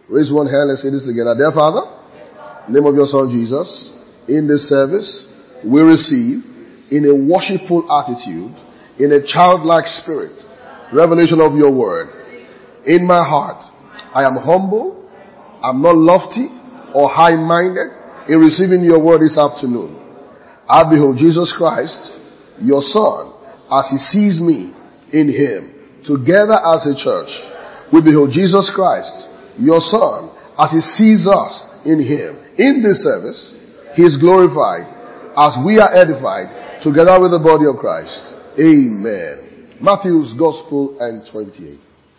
Raise one hand, let's say this together. Dear Father, in the name of your Son Jesus, in this service, we receive in a worshipful attitude, in a childlike spirit, revelation of your word. In my heart, I am humble, I'm not lofty or high-minded in receiving your word this afternoon. I behold Jesus Christ, your Son, as he sees me in him. Together as a church, we behold Jesus Christ, your Son, as he sees us in him. In this service, he is glorified as we are edified together with the body of Christ. Amen. Matthew's Gospel and 28.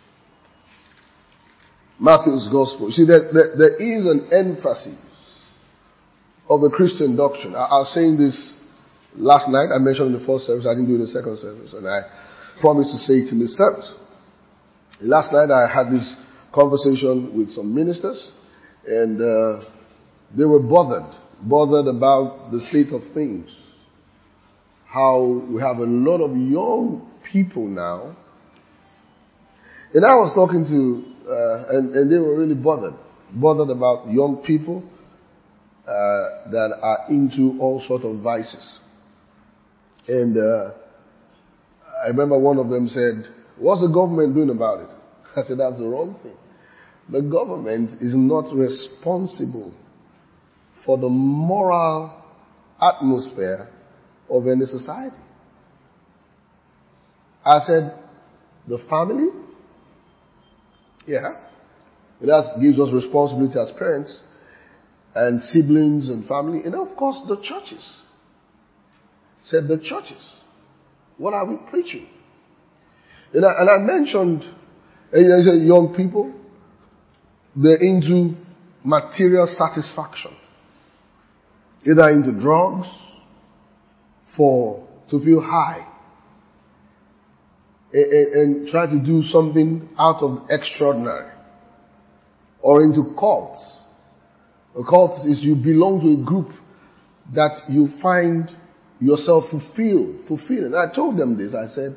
Matthew's Gospel. You see, there is an emphasis of the Christian doctrine. I was saying this last night. I mentioned in the first service. I didn't do it in the second service. And I promised to say it in this service. Last night I had this conversation with some ministers, and they were bothered about the state of things. How we have a lot of young people now. And I was talking to, and they were really bothered about young people that are into all sorts of vices. And I remember one of them said, "What's the government doing about it?" I said, "That's the wrong thing. The government is not responsible for the moral atmosphere of any society." I said, "The family? Yeah. That gives us responsibility as parents and siblings and family. And of course the churches." Said, "The churches. What are we preaching?" And I mentioned, young people, they're into material satisfaction. Either into drugs to feel high. And try to do something out of extraordinary. Or into cults. A cult is you belong to a group that you find yourself fulfilling. And I told them this. I said,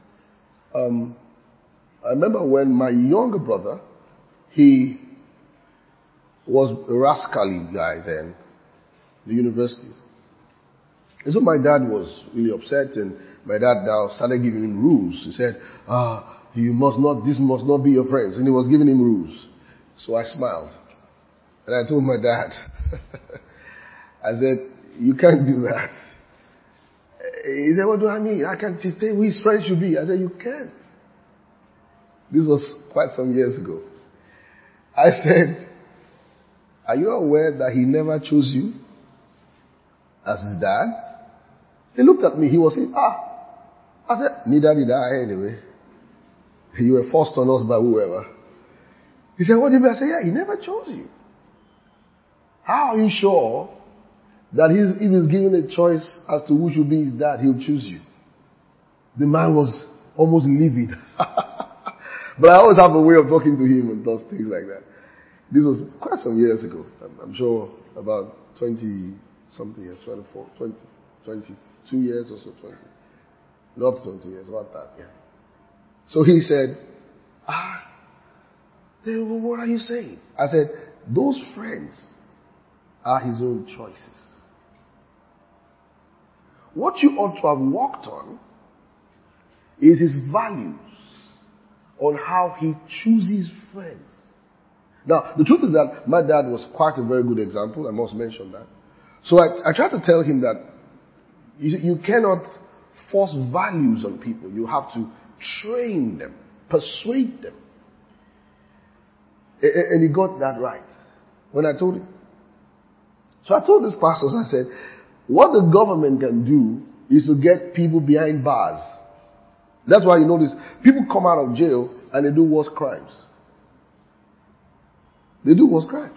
I remember when my younger brother, he was a rascally guy then, the university. And so my dad was really upset, and my dad now started giving him rules. He said, this must not be your friends. And he was giving him rules. So I smiled. And I told my dad, I said, "You can't do that." He said, "What do I mean? I can't stay who his friends should be." I said, "You can't." This was quite some years ago. I said, "Are you aware that he never chose you as his dad?" He looked at me. He was saying, I said, "Neither did I anyway. You were forced on us by whoever." He said, "What do you mean?" I said, "Yeah, he never chose you. How are you sure that if he's given a choice as to who should be his dad, he'll choose you?" The man was almost livid. But I always have a way of talking to him and those things like that. This was quite some years ago. I'm sure about 20-something years, 24, 20, 22 years or so, 20. Not 20 years, about that, yeah. So he said, then what are you saying? I said, those friends are his own choices. What you ought to have worked on is his values on how he chooses friends. Now, the truth is that my dad was quite a very good example. I must mention that. So I tried to tell him that you cannot force values on people. You have to train them, persuade them. And he got that right when I told him. So I told these pastors, I said, what the government can do is to get people behind bars. That's why you notice people come out of jail and they do worse crimes. They do worse crimes.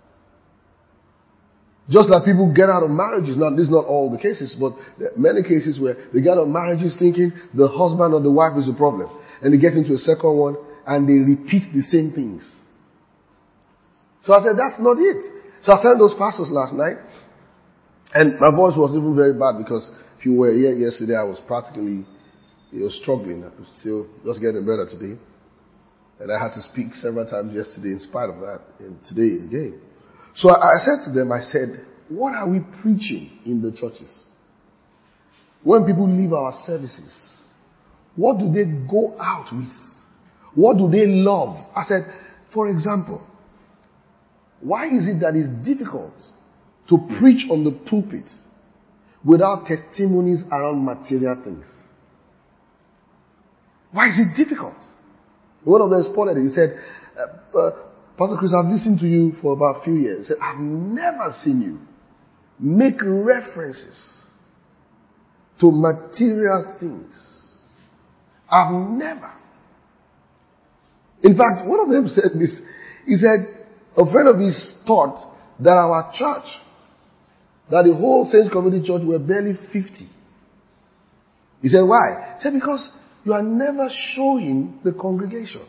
Just like people get out of marriages. Now, this is not all the cases, but there are many cases where they get out of marriages thinking the husband or the wife is the problem. And they get into a second one and they repeat the same things. So I said, that's not it. So I sent those pastors last night. And my voice was even very bad because if you were here yesterday, I was practically struggling. I was still just getting better today. And I had to speak several times yesterday in spite of that, and today again. So I said to them, I said, what are we preaching in the churches? When people leave our services, what do they go out with? What do they love? I said, for example, why is it that it's difficult to preach on the pulpit without testimonies around material things? Why is it difficult? One of them spotted it. He said, Pastor Chris, I've listened to you for about a few years. He said, I've never seen you make references to material things. I've never. In fact, one of them said this. He said, a friend of his thought that our church, that the whole Saints Community Church were barely 50. He said, why? He said, because you are never showing the congregation.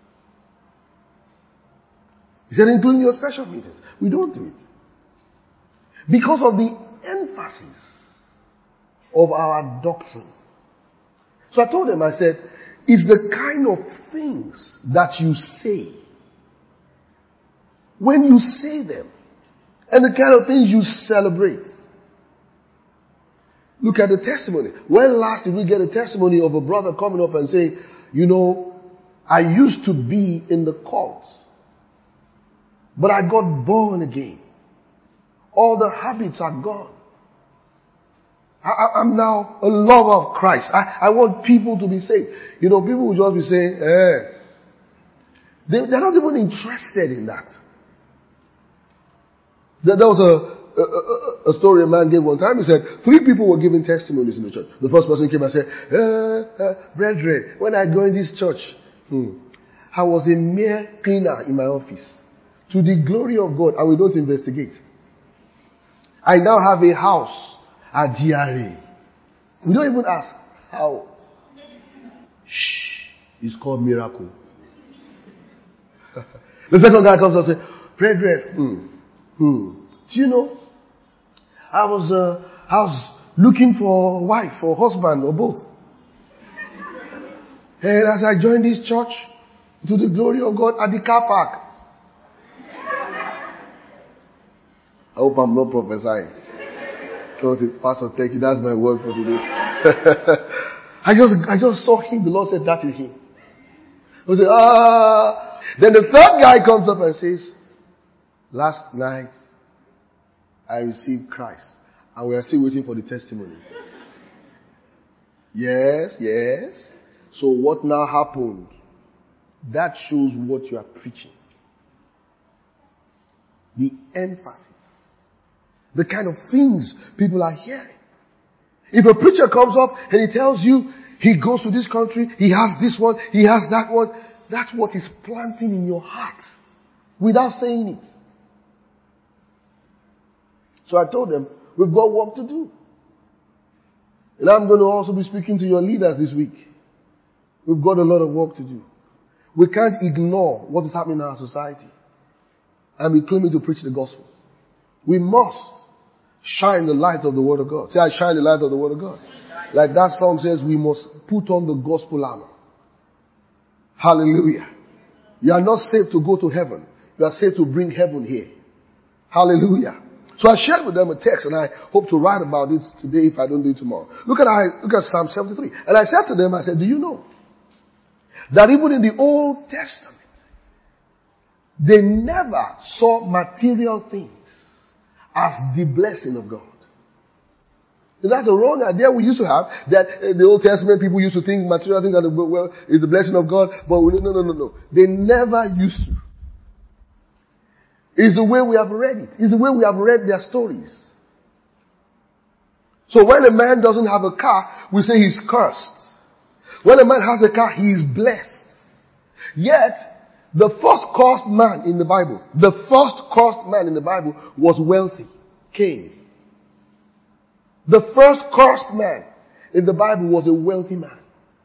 He said, including your special meetings. We don't do it. Because of the emphasis of our doctrine. So I told them, I said, it's the kind of things that you say. When you say them, and the kind of things you celebrate. Look at the testimony. When last did we get a testimony of a brother coming up and saying, you know, I used to be in the cult, but I got born again. All the habits are gone. I'm now a lover of Christ. I want people to be saved. You know, people will just be saying, they're not even interested in that. There was a story a man gave one time. He said, 3 people were giving testimonies in the church. The first person came and said, brethren, when I joined this church, I was a mere cleaner in my office. To the glory of God, and we don't investigate. I now have a house at GRA. We don't even ask how. Shh. It's called miracle. The second guy comes and says, brethren, do you know, I was looking for a wife or husband or both. And as I joined this church, to the glory of God, at the car park. I hope I'm not prophesying. So I said, Pastor, thank you. That's my word for today. I just saw him. The Lord said that is him. I said, Then the third guy comes up and says, last night, I received Christ. And we are still waiting for the testimony. Yes. So what now happened? That shows what you are preaching. The emphasis. The kind of things people are hearing. If a preacher comes up and he tells you he goes to this country, he has this one, he has that one, that's what is planting in your heart without saying it. So I told them, we've got work to do. And I'm going to also be speaking to your leaders this week. We've got a lot of work to do. We can't ignore what is happening in our society and be claiming to preach the gospel. We must shine the light of the Word of God. Say, I shine the light of the Word of God. Like that song says, we must put on the gospel armor. Hallelujah. You are not saved to go to heaven. You are saved to bring heaven here. Hallelujah. So I shared with them a text, and I hope to write about it today if I don't do it tomorrow. Look at Psalm 73. And I said to them, I said, do you know that even in the Old Testament, they never saw material things as the blessing of God. And that's a wrong idea we used to have, that in the Old Testament people used to think material things are is the blessing of God, but no. They never used to. It's the way we have read it. It's the way we have read their stories. So when a man doesn't have a car, we say he's cursed. When a man has a car, he is blessed. Yet, the first cursed man in the Bible was wealthy. Cain. The first cursed man in the Bible was a wealthy man.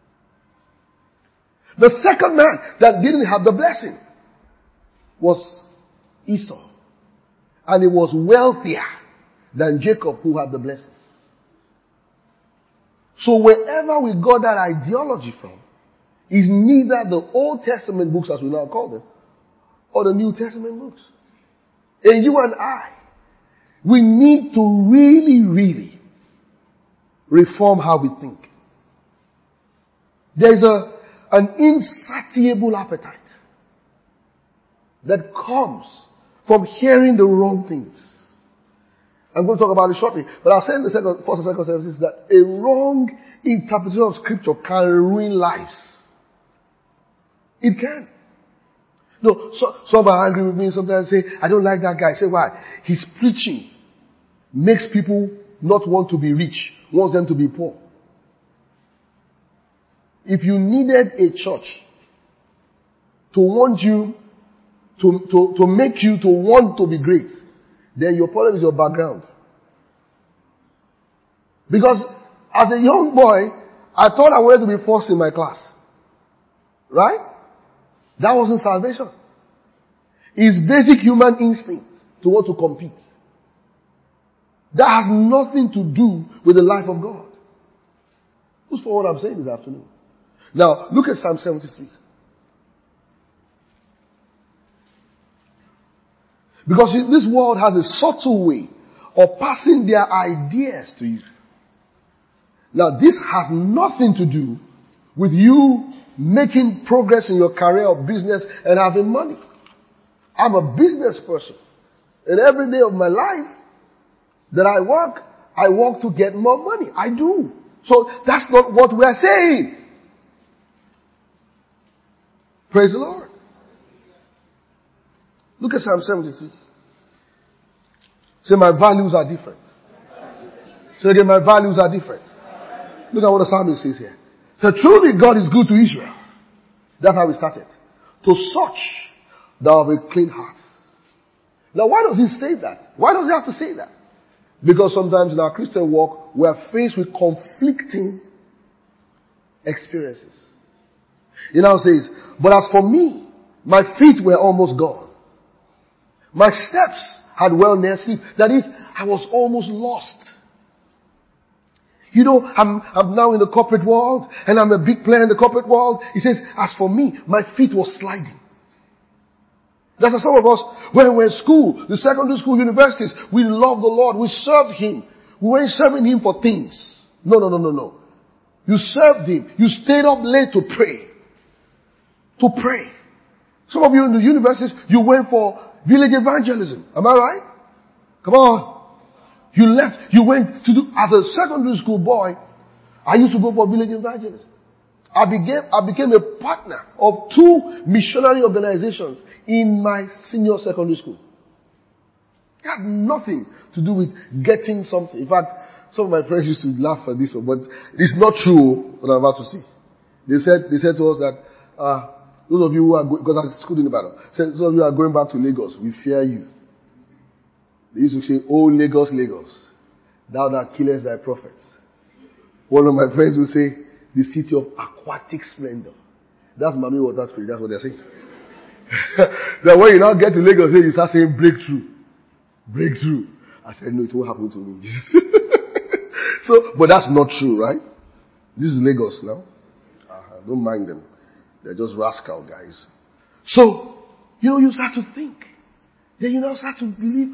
The second man that didn't have the blessing was Esau. And he was wealthier than Jacob, who had the blessing. So wherever we got that ideology from, is neither the Old Testament books, as we now call them, or the New Testament books. And you and I, we need to really reform how we think. There's an insatiable appetite that comes from hearing the wrong things. I'm going to talk about it shortly, but I'll say in the first and second services that a wrong interpretation of scripture can ruin lives. It can. No, some are angry with me. Sometimes say, I don't like that guy. I say, why? His preaching makes people not want to be rich, wants them to be poor. If you needed a church to want you, to make you to want to be great, then your problem is your background. Because as a young boy, I thought I wanted to be first in my class. Right? That wasn't salvation. It's basic human instinct to want to compete. That has nothing to do with the life of God. Who's for what I'm saying this afternoon? Now, look at Psalm 73. Because this world has a subtle way of passing their ideas to you. Now, this has nothing to do with you making progress in your career or business and having money. I'm a business person. And every day of my life that I work to get more money. I do. So that's not what we are saying. Praise the Lord. Look at Psalm 73. Say, my values are different. Say again, my values are different. Look at what the psalmist says here. So truly God is good to Israel. That's how we started. To such thou have a clean heart. Now why does he say that? Why does he have to say that? Because sometimes in our Christian walk, we are faced with conflicting experiences. He now says, but as for me, my feet were almost gone. My steps had well near sleep. That is, I was almost lost. You know, I'm now in the corporate world, and I'm a big player in the corporate world. He says, as for me, my feet were sliding. That's how some of us, when we were in school, the secondary school, universities, we loved the Lord. We served Him. We weren't serving Him for things. No. You served Him. You stayed up late to pray. To pray. Some of you in the universities, you went for village evangelism. Am I right? Come on. You left, you went to do, as a secondary school boy, I used to go for village evangelism. I became a partner of 2 missionary organizations in my senior secondary school. It had nothing to do with getting something. In fact, some of my friends used to laugh at this one, but it's not true what I'm about to say. They said to us that, those of you who are going, because I was schooled in the battle, said, those of you who are going back to Lagos, we fear you. They used to say, oh Lagos, Lagos, thou that killest thy prophets. One of my friends would say, the city of aquatic splendor. That's Mami Water Spirit, that's what they're saying. Then when you now get to Lagos, you start saying breakthrough. Breakthrough. I said, no, it won't happen to me. But that's not true, right? This is Lagos now. Don't mind them. They're just rascal guys. So, you start to think. Then you now start to believe,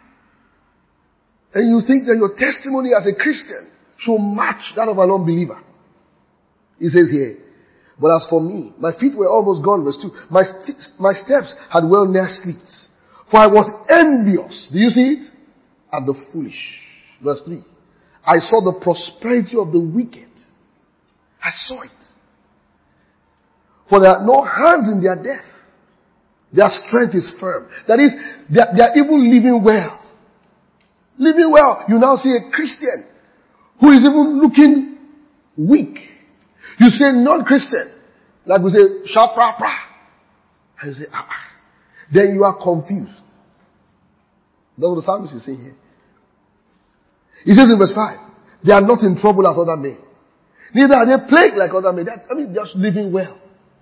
and you think that your testimony as a Christian should match that of an unbeliever. He says here, but as for me, my feet were almost gone, verse 2. My steps had well near sleep. For I was envious. Do you see it? At the foolish. Verse 3. I saw the prosperity of the wicked. I saw it. For there are no hands in their death. Their strength is firm. That is, they are even living well. Living well. You now see a Christian who is even looking weak. You say non-Christian. Like we say, sharp, pra, pra. And you say, Then you are confused. That's what the psalmist is saying here. He says in verse 5, they are not in trouble as other men. Neither are they plagued like other men. They're just living well.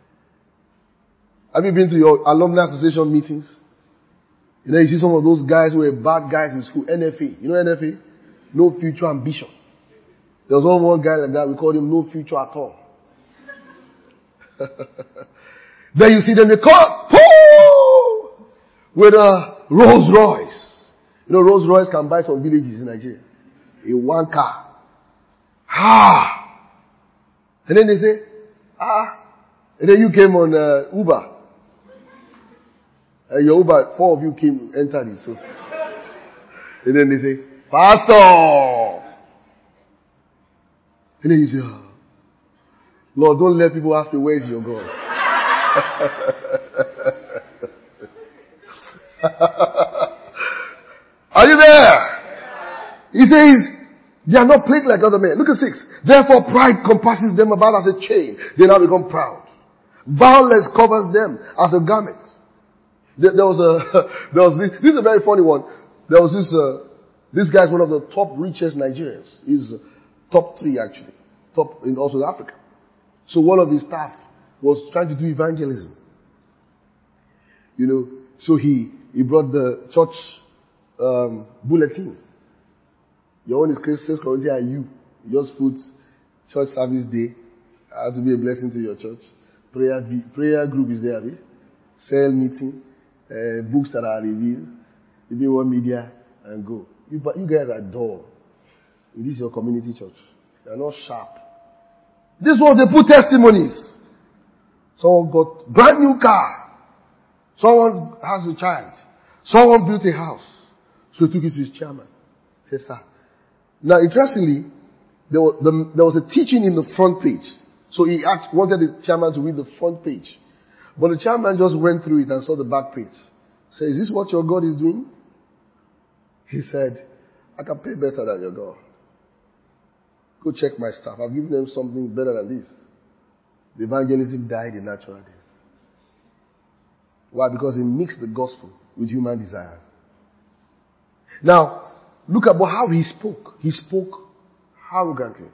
Have you been to your alumni association meetings? You see some of those guys who were bad guys in school. NFA. You know NFA? No future ambition. There was one guy like that. We called him no future at all. Then you see them, they come, pooh, with a Rolls Royce. You know, Rolls Royce can buy some villages in Nigeria. In one car. And then they say, and then you came on Uber. And your Uber, 4 of you entered it. So. And then they say, Pastor! And then you say, Lord, don't let people ask me, where is your God? Are you there? He says, they are not plagued like other men. Look at 6. Therefore pride compasses them about as a chain. They now become proud. Violence covers them as a garment. There was this is a very funny one. There was this guy is one of the top richest Nigerians. He's top 3 actually. Top in also Africa. So one of his staff was trying to do evangelism. You know, so he brought the church bulletin. Your own is Christians community and you just put church service day. Has to be a blessing to your church. Prayer group is there, cell meeting, books that are revealed, maybe one media and go. You guys are dull. This is your community church. They are not sharp. This was they put testimonies. Someone got brand new car. Someone has a child. Someone built a house. So he took it to his chairman. He said, sir. Now interestingly, there was a teaching in the front page. So he wanted the chairman to read the front page. But the chairman just went through it and saw the back page. Said, is this what your God is doing? He said, I can pay better than your God. Go check my staff. I've given them something better than this. The evangelism died in natural death. Why? Because he mixed the gospel with human desires. Now, look at how he spoke. He spoke arrogantly.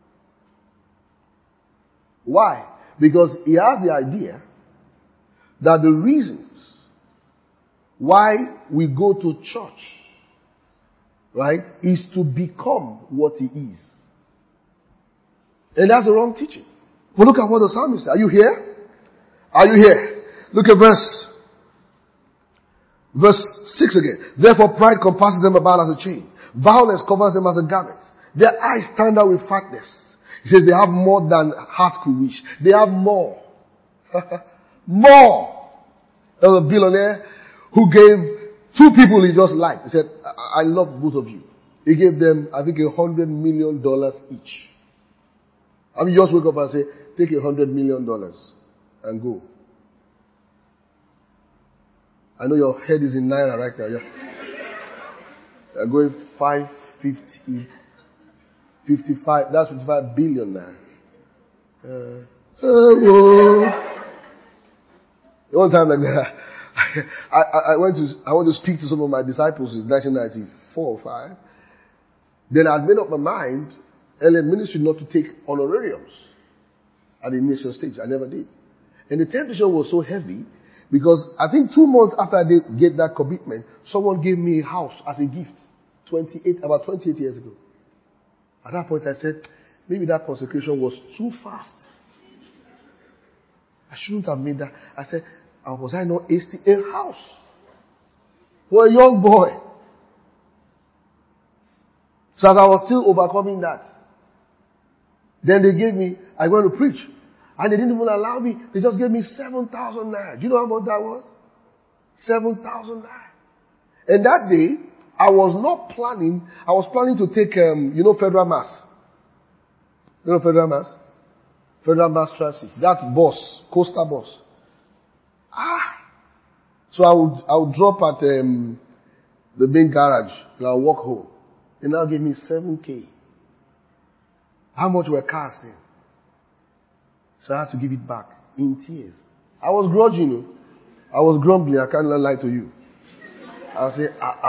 Why? Because he has the idea that the reasons why we go to church, right, is to become what he is. And that's the wrong teaching. But look at what the psalmist said. Are you here? Are you here? Look at verse 6 again. Therefore pride compasses them about as a chain. Violence covers them as a garment. Their eyes stand out with fatness. He says they have more than heart could wish. They have more. More. There was a billionaire who gave 2 people he just liked. He said, I love both of you. He gave them, I think, $100 million each. I mean, just wake up and say, take $100 million and go. I know your head is in naira right now. You're going 550, 55, that's 55 billion now. One time like that, I went to speak to some of my disciples in 1994 or 5. Then I'd made up my mind, LM ministry, not to take honorariums at the initial stage. I never did. And the temptation was so heavy because I think 2 months after I did get that commitment, someone gave me a house as a gift about 28 years ago. At that point I said, maybe that consecration was too fast. I shouldn't have made that. I said, was I not hasty? A house for a young boy. So as I was still overcoming that, then they gave me, I went to preach. And they didn't even allow me. They just gave me 7,000 naira. Do you know how much that was? 7,000 naira. And that day, I was planning to take, Federal Mass. You know Federal Mass? Federal Mass Transit. That bus, coastal bus. So I would drop at the main garage and I'll walk home. They now gave me 7K. How much were cars then? So I had to give it back in tears. I was grudging. I was grumbling. I can't lie to you. I'll say,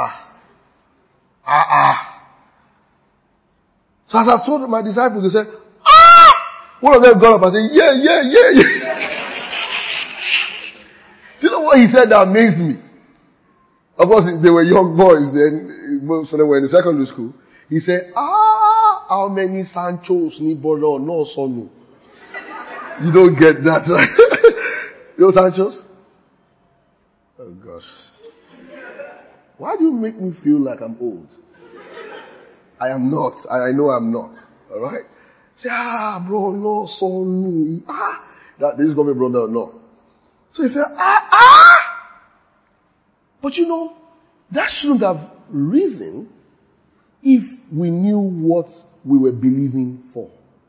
So as I told my disciples, they said, One of them got up and said, yeah. Do you know what he said that amazed me? Of course, they were young boys then. Most of them were in the secondary school. He said, how many Sanchos ni boro no sonu? You don't get that, right? You know, Sanchos? Oh gosh. Why do you make me feel like I'm old? I am not. I know I'm not. Alright? Say, bro, no, son, this is going to be brother, no. So he said, But you know, that shouldn't have risen if we knew what we were believing for.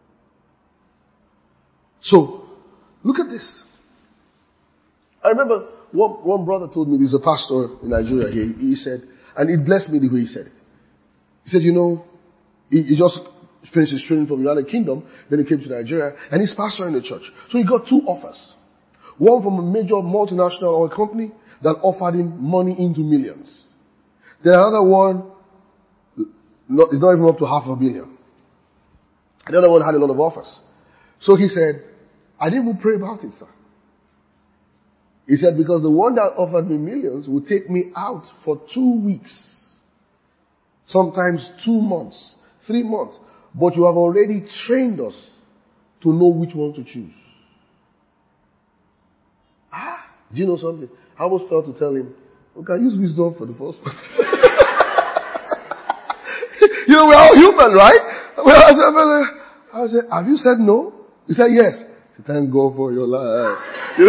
So, look at this. I remember one brother told me, there's a pastor in Nigeria here, he said, and it blessed me the way he said it. He said, you know, he just finished his training from the United Kingdom, then he came to Nigeria, and he's pastoring the church. So he got 2 offers. One from a major multinational oil company that offered him money into millions. The other one is not even up to $500 million. The other one had a lot of offers. So he said, I didn't even pray about it, sir. He said, because the one that offered me millions would take me out for 2 weeks. Sometimes 2 months, 3 months. But you have already trained us to know which one to choose. Do you know something? I almost felt to tell him, okay, use wisdom for the first one. You know, we're all human, right? I said, have you said no? He said, yes. I said, thank God for your life.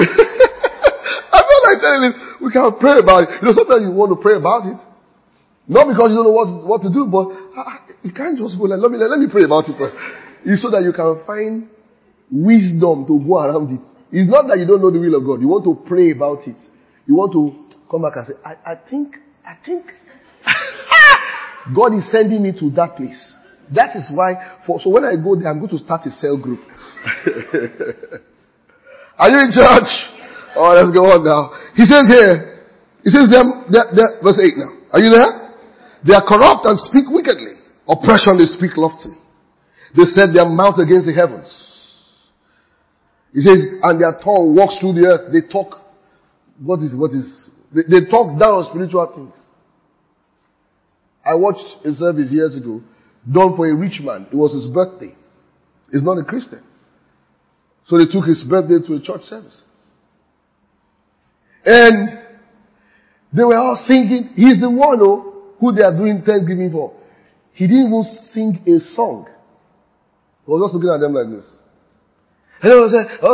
I felt like telling him, we can pray about it. You know, sometimes you want to pray about it. Not because you don't know what to do, but you can't just go like, let me pray about it first. It's so that you can find wisdom to go around it. It's not that you don't know the will of God. You want to pray about it. You want to come back and say, I think God is sending me to that place. That is why, so when I go there, I'm going to start a cell group. Are you in church? Oh, let's go on now. He says here, verse 8 now. Are you there? They are corrupt and speak wickedly. Oppression, they speak loftily. They set their mouth against the heavens. He says, and their tongue walks through the earth. They talk, they talk down on spiritual things. I watched a service years ago, done for a rich man. It was his birthday. He's not a Christian. So they took his birthday to a church service. And they were all singing. He's the one who they are doing Thanksgiving for. He didn't even sing a song. He was just looking at them like this. And they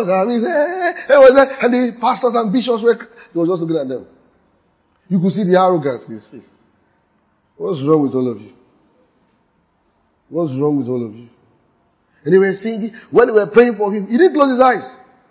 and the pastors and bishops he was just looking at them. You could see the arrogance in his face. What's wrong with all of you? What's wrong with all of you? And they were singing. When they were praying for him, he didn't close his eyes.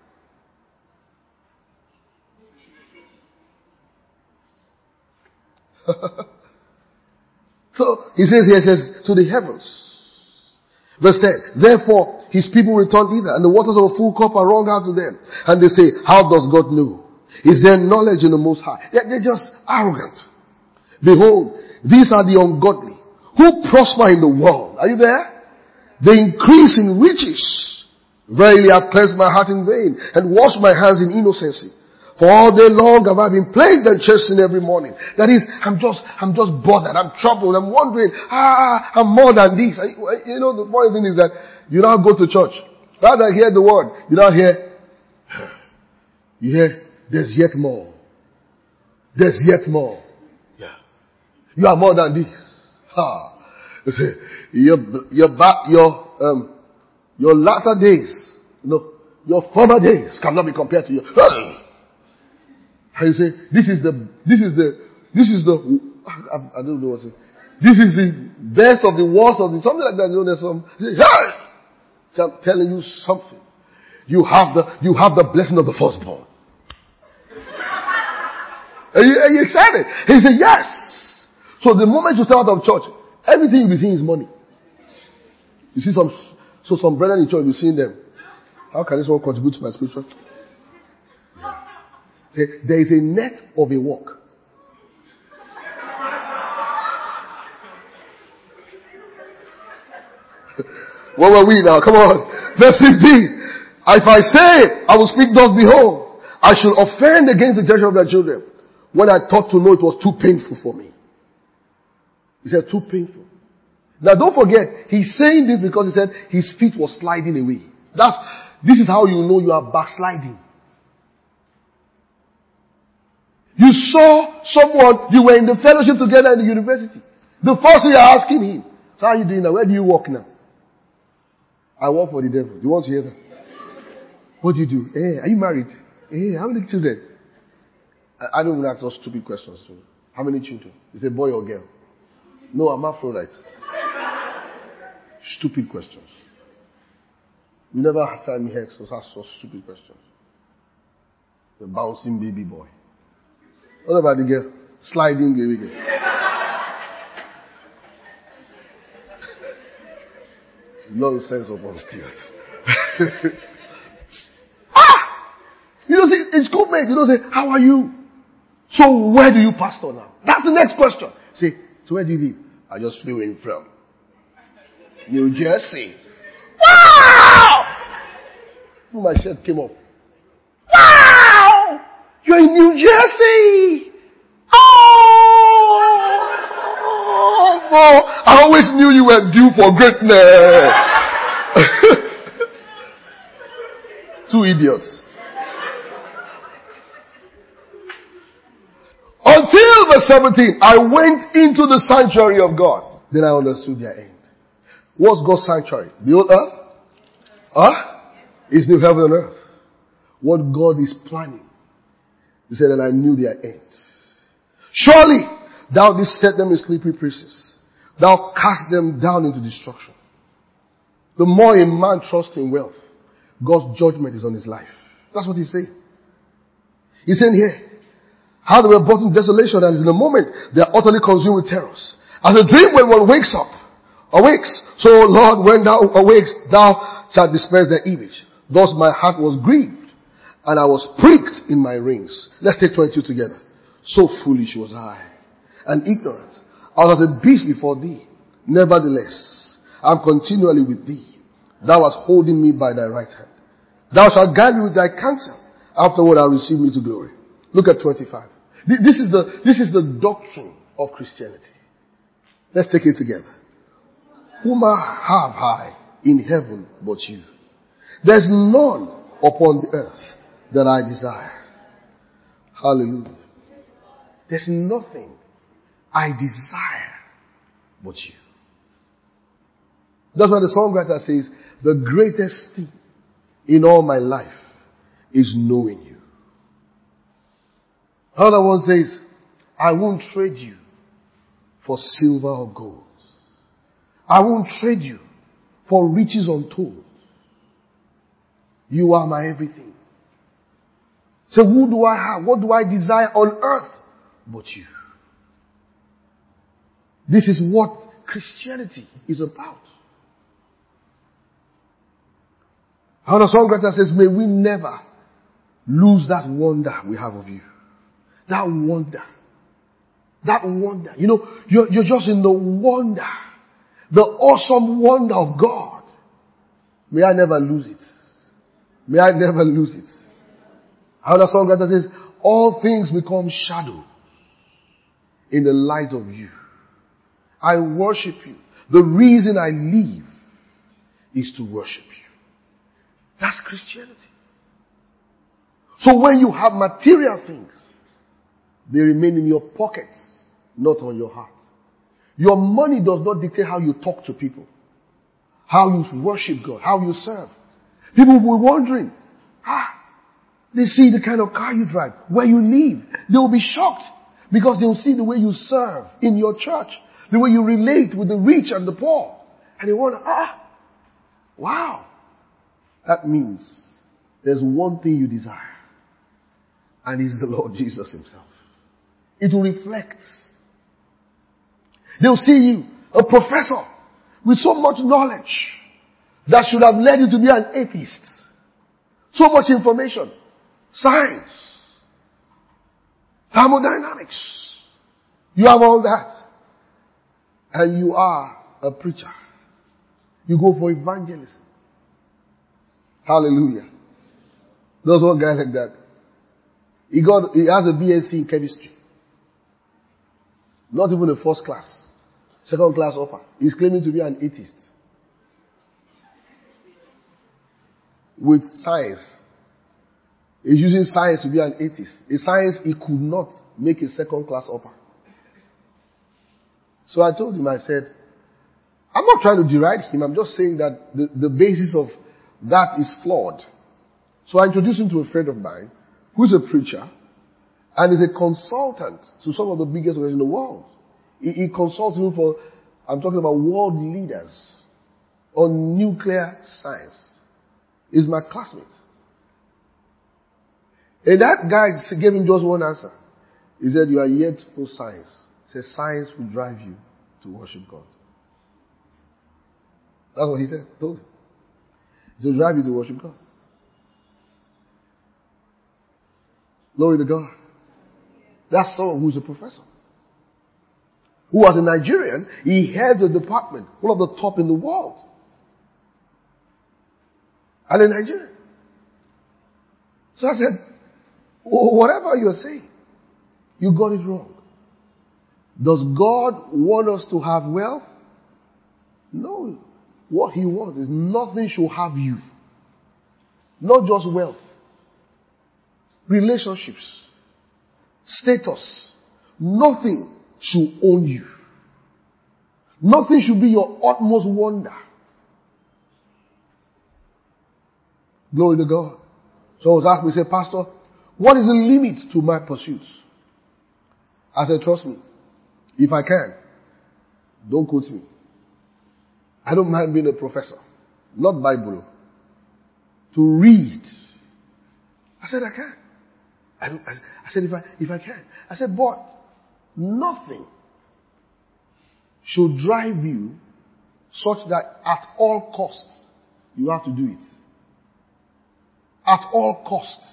So he says to the heavens. Verse 10. Therefore his people return thither, and the waters of a full cup are wrung out to them. And they say, how does God know? Is there knowledge in the Most High? They're just arrogant. Behold, these are the ungodly who prosper in the world. Are you there? They increase in riches. Verily I have cleansed my heart in vain and washed my hands in innocency. For all day long have I been plagued and chasing every morning. That is, I'm just bothered. I'm troubled. I'm wondering, I'm more than this. You know, the funny thing is that you now go to church. Rather than hear the word, you now hear, there's yet more. There's yet more. Yeah. You are more than this. You see, your latter days, your former days cannot be compared to your, and you say, this is the, I don't know what to say. This is the best of the worst of the, something like that. You know, there's some, so I'm telling you something. You have the blessing of the firstborn. Are you excited? He said, yes. So the moment you start out of church, everything you'll be seeing is money. You see some brethren in church, you'll be seeing them. How can this one contribute to my spiritual? Say, there is a net of a work. What were we now? Come on. Verse 15. If I say, I will speak thus, behold, I shall offend against the judgment of their children. When I thought to know, it was too painful for me. He said, too painful. Now don't forget, he's saying this because he said his feet were sliding away. This is how you know you are backsliding. You saw someone, you were in the fellowship together in the university. The first thing you're asking him, so how are you doing now? Where do you work now? I work for the devil. You want to hear that? What do you do? Hey, are you married? Hey, how many children? I don't even ask those stupid questions. So, how many children? Is it a boy or girl? No, I'm Aphrodite. Stupid questions. You never find me here to ask those stupid questions. The bouncing baby boy. What about the girl? Sliding baby girl. Nonsense upon steroids. You don't say, it's schoolmate. You don't say, how are you? So where do you pastor now? That's the next question. Say, so where do you live? I just flew in from New Jersey. Wow! My shirt came off. Wow! You're in New Jersey! Oh, I always knew you were due for greatness. 2 idiots. Until verse 17, I went into the sanctuary of God. Then I understood their end. What's God's sanctuary? The old earth? It's new heaven and earth. What God is planning. He said, and I knew their end. Surely thou didst set them in slippery places. Thou cast them down into destruction. The more a man trusts in wealth, God's judgment is on his life. That's what he's saying. He's saying here, how they were brought in desolation, and in a moment they are utterly consumed with terrors. As a dream when one awakes. So Lord, when thou awakes, thou shalt disperse their image. Thus my heart was grieved, and I was pricked in my rings. Let's take 22 together. So foolish was I, and ignorant. I was as a beast before thee. Nevertheless, I am continually with thee. Thou art holding me by thy right hand. Thou shalt guide me with thy counsel. Afterward I'll receive me to glory. Look at 25. This is the doctrine of Christianity. Let's take it together. Whom have I in heaven but you? There's none upon the earth that I desire. Hallelujah. There's nothing I desire but you. That's why the songwriter says, the greatest thing in all my life is knowing you. Another one says, I won't trade you for silver or gold. I won't trade you for riches untold. You are my everything. So who do I have? What do I desire on earth but you? This is what Christianity is about. Another songwriter says, may we never lose that wonder we have of you. That wonder. That wonder. You know, you're just in the wonder. The awesome wonder of God. May I never lose it. May I never lose it. Another songwriter says, all things become shadows in the light of you. I worship you. The reason I live is to worship you. That's Christianity. So when you have material things, they remain in your pockets, not on your heart. Your money does not dictate how you talk to people, how you worship God, how you serve. People will be wondering, they see the kind of car you drive, where you live. They will be shocked because they will see the way you serve in your church, the way you relate with the rich and the poor. And they wonder, wow. That means there's one thing you desire, and it's the Lord Jesus himself. It will reflect. They'll see you, a professor with so much knowledge that should have led you to be an atheist. So much information. Science. Thermodynamics. You have all that. And you are a preacher. You go for evangelism. Hallelujah. There's one guy like that. He has a BSc in chemistry. Not even a first class. Second class offer. He's claiming to be an atheist. with science. He's using science to be an atheist. A science he could not make a second class upper. So I told him, I said, I'm not trying to deride him. I'm just saying that the basis of that is flawed. So I introduced him to a friend of mine who's a preacher and is a consultant to some of the biggest organizations in the world. He consults me for, I'm talking about world leaders on nuclear science. He's my classmate. And that guy gave him just one answer. He said, you are yet to know science. He said, science will drive you to worship God. That's what he said, told him. It will drive you to worship God. Glory to God. That's someone who's a professor. Who was a Nigerian. He heads a department, one of the top in the world. And a Nigerian. So I said, whatever you're saying, you got it wrong. Does God want us to have wealth? No. What he wants is nothing should have you. Not just wealth. Relationships. Status. Nothing should own you. Nothing should be your utmost wonder. Glory to God. So I was asked me, say, Pastor, what is the limit to my pursuits? I said, trust me. If I can, don't quote me. I don't mind being a professor. Not Bible. To read. I said, I can. I said, if I can. I said, but nothing should drive you such that at all costs you have to do it. At all costs.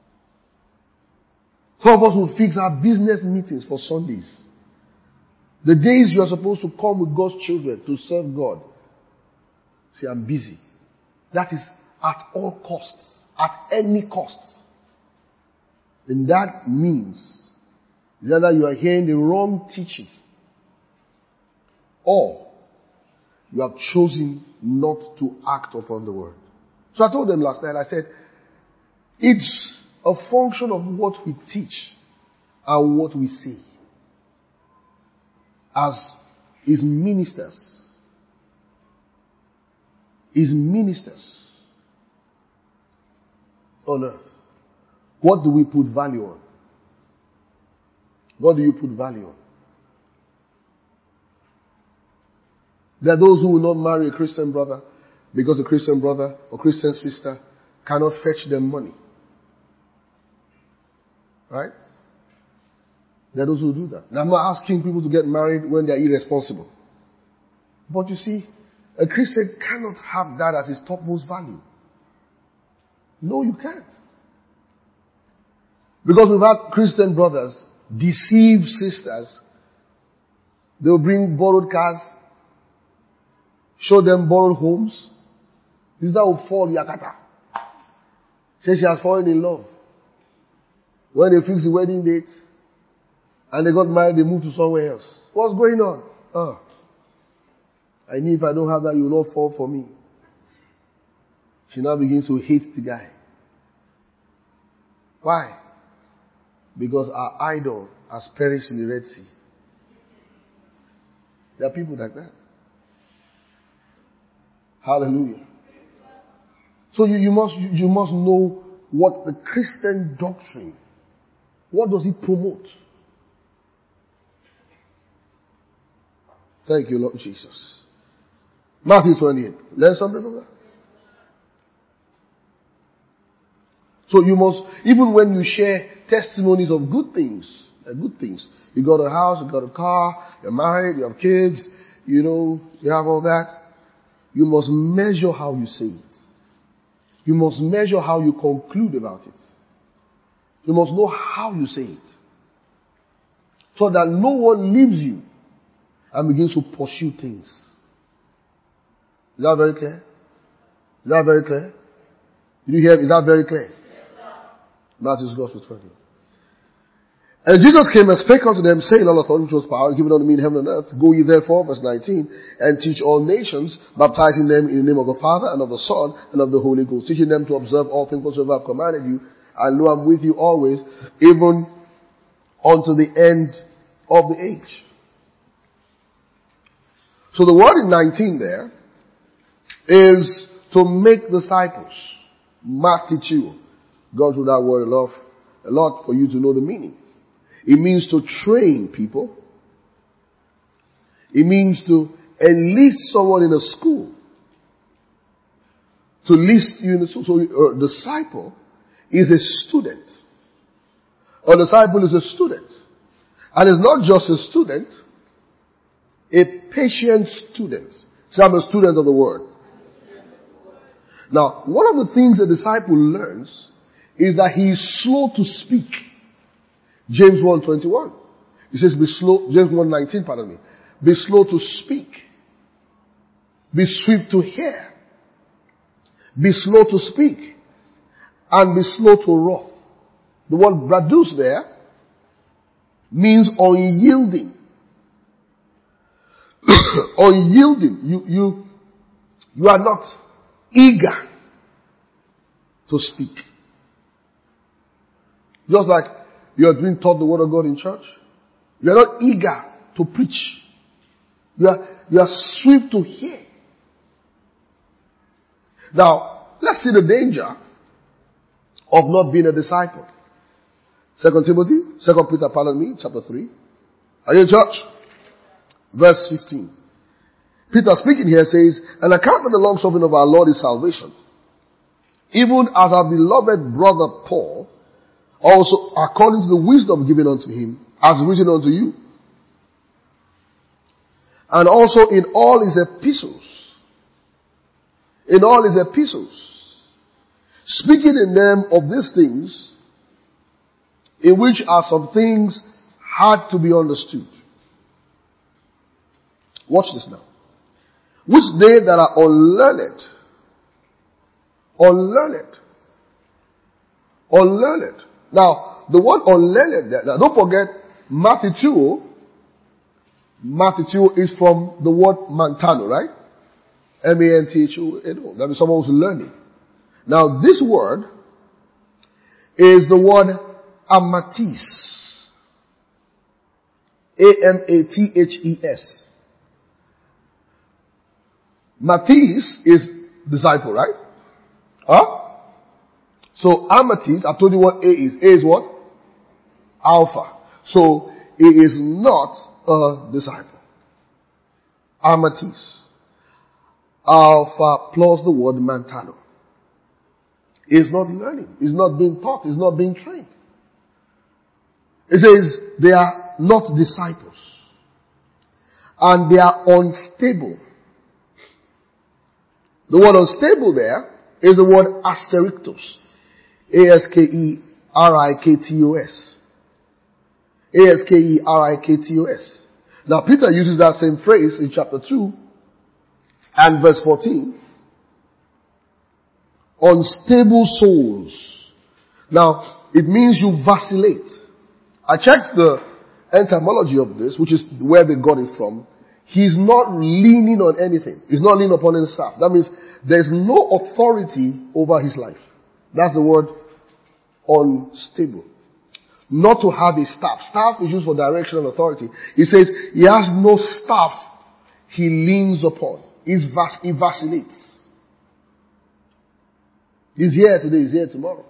Some of us will fix our business meetings for Sundays. The days you are supposed to come with God's children to serve God. Say, I'm busy. That is at all costs. At any cost. And that means either you are hearing the wrong teaching or you have chosen not to act upon the word. So I told them last night, I said, it's a function of what we teach and what we say as his ministers. His ministers on earth. What do we put value on? What do you put value on? There are those who will not marry a Christian brother because a Christian brother or Christian sister cannot fetch them money. Right? There are those who do that. Now, I'm not asking people to get married when they are irresponsible. But you see, a Christian cannot have that as his topmost value. No, you can't. Because we've had Christian brothers deceive sisters. They'll bring borrowed cars, show them borrowed homes. Sister will fall yakata. Say she has fallen in love. When they fix the wedding date and they got married, they moved to somewhere else. What's going on? I knew if I don't have that, you will not fall for me. She now begins to hate the guy. Why? Because our idol has perished in the Red Sea. There are people like that. Hallelujah. So you must know what the Christian doctrine, what does it promote? Thank you, Lord Jesus. Matthew 28. Learn something from that. So you must, even when you share testimonies of good things, you got a house, you got a car, you're married, you have kids, you have all that, you must measure how you say it. You must measure how you conclude about it. You must know how you say it. So that no one leaves you and begins to pursue things. Is that very clear? Is that very clear? Did you hear? Is that very clear? Matthew's Gospel 20. And Jesus came and spake unto them, saying, all authority was power given unto me in heaven and earth. Go ye therefore, verse 19, and teach all nations, baptizing them in the name of the Father and of the Son and of the Holy Ghost, teaching them to observe all things whatsoever I have commanded you. And lo, I'm with you always, even unto the end of the age. So the word in 19 there is to make disciples. Matthew. Gone through that word a lot for you to know the meaning. It means to train people. It means to enlist someone in a school. To list you in a school. So a disciple is a student. A disciple is a student. And it's not just a student, a patient student. So I'm a student of the word. Now, one of the things a disciple learns is that he is slow to speak. James 1:21. He says, be slow, James 1:19, pardon me. Be slow to speak. Be swift to hear. Be slow to speak. And be slow to wrath. The word bradus there means unyielding. Unyielding. You are not eager to speak. Just like you are being taught the word of God in church. You are not eager to preach. You are swift to hear. Now, let's see the danger of not being a disciple. 2 Peter, chapter 3. Are you in church? Verse 15. Peter speaking here says, "And account that the long suffering of our Lord is salvation, even as our beloved brother Paul, also according to the wisdom given unto him, has written unto you. And also in all his epistles, speaking in them of these things, in which are some things hard to be understood." Watch this now. "Which they that are unlearned. Now, the word unlearned there, now don't forget, Matthew is from the word mantano, right? M-A-N-T-H-O. That means someone who's learning. Now, this word is the word amatis. A-M-A-T-H-E-S. Matis is disciple, right? Huh? So amatis, I've told you what A is. A is what? Alpha. So it is not a disciple. Amatis. Alpha plus the word mantano. Is not learning. Is not being taught. Is not being trained. It says they are not disciples. And they are unstable. The word unstable there is the word asterictos. A-S-K-E-R-I-K-T-O-S. A-S-K-E-R-I-K-T-O-S. Now Peter uses that same phrase in chapter 2 and verse 14. Unstable souls. Now, it means you vacillate. I checked the etymology of this, which is where they got it from. He's not leaning on anything. He's not leaning upon any staff. That means there's no authority over his life. That's the word unstable. Not to have a staff. Staff is used for direction and authority. He says he has no staff he leans upon. He vacillates. He's here today, he's here tomorrow.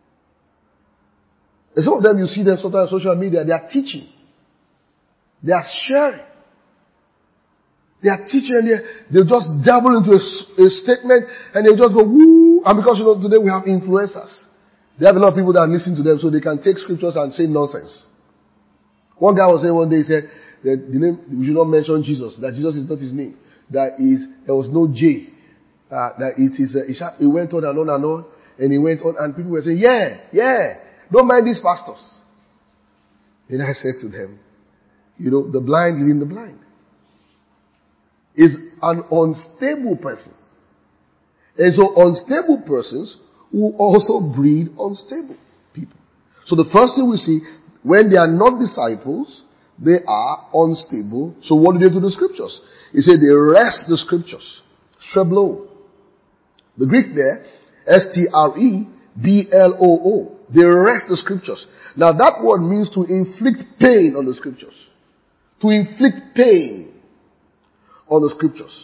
And some of them, you see them sometimes on social media, they are teaching. They are sharing. They are teaching and they'll just dabble into a statement and they'll just go, woo. And because, today we have influencers. They have a lot of people that are listening to them so they can take scriptures and say nonsense. One guy was saying one day, he said, that the name, we should not mention Jesus, that Jesus is not his name. There was no J. That it is, it went on and on and on, and he went on, and people were saying, yeah, don't mind these pastors. And I said to them, the blind leading the blind is an unstable person. And so unstable persons will also breed unstable people. So the first thing we see, When they are not disciples, they are unstable. So what do they do to the scriptures? He said they wrest the scriptures. Strebloo. The Greek there, S-T-R-E-B-L-O-O. They wrest the scriptures. Now that word means to inflict pain on the scriptures. To inflict pain on the scriptures.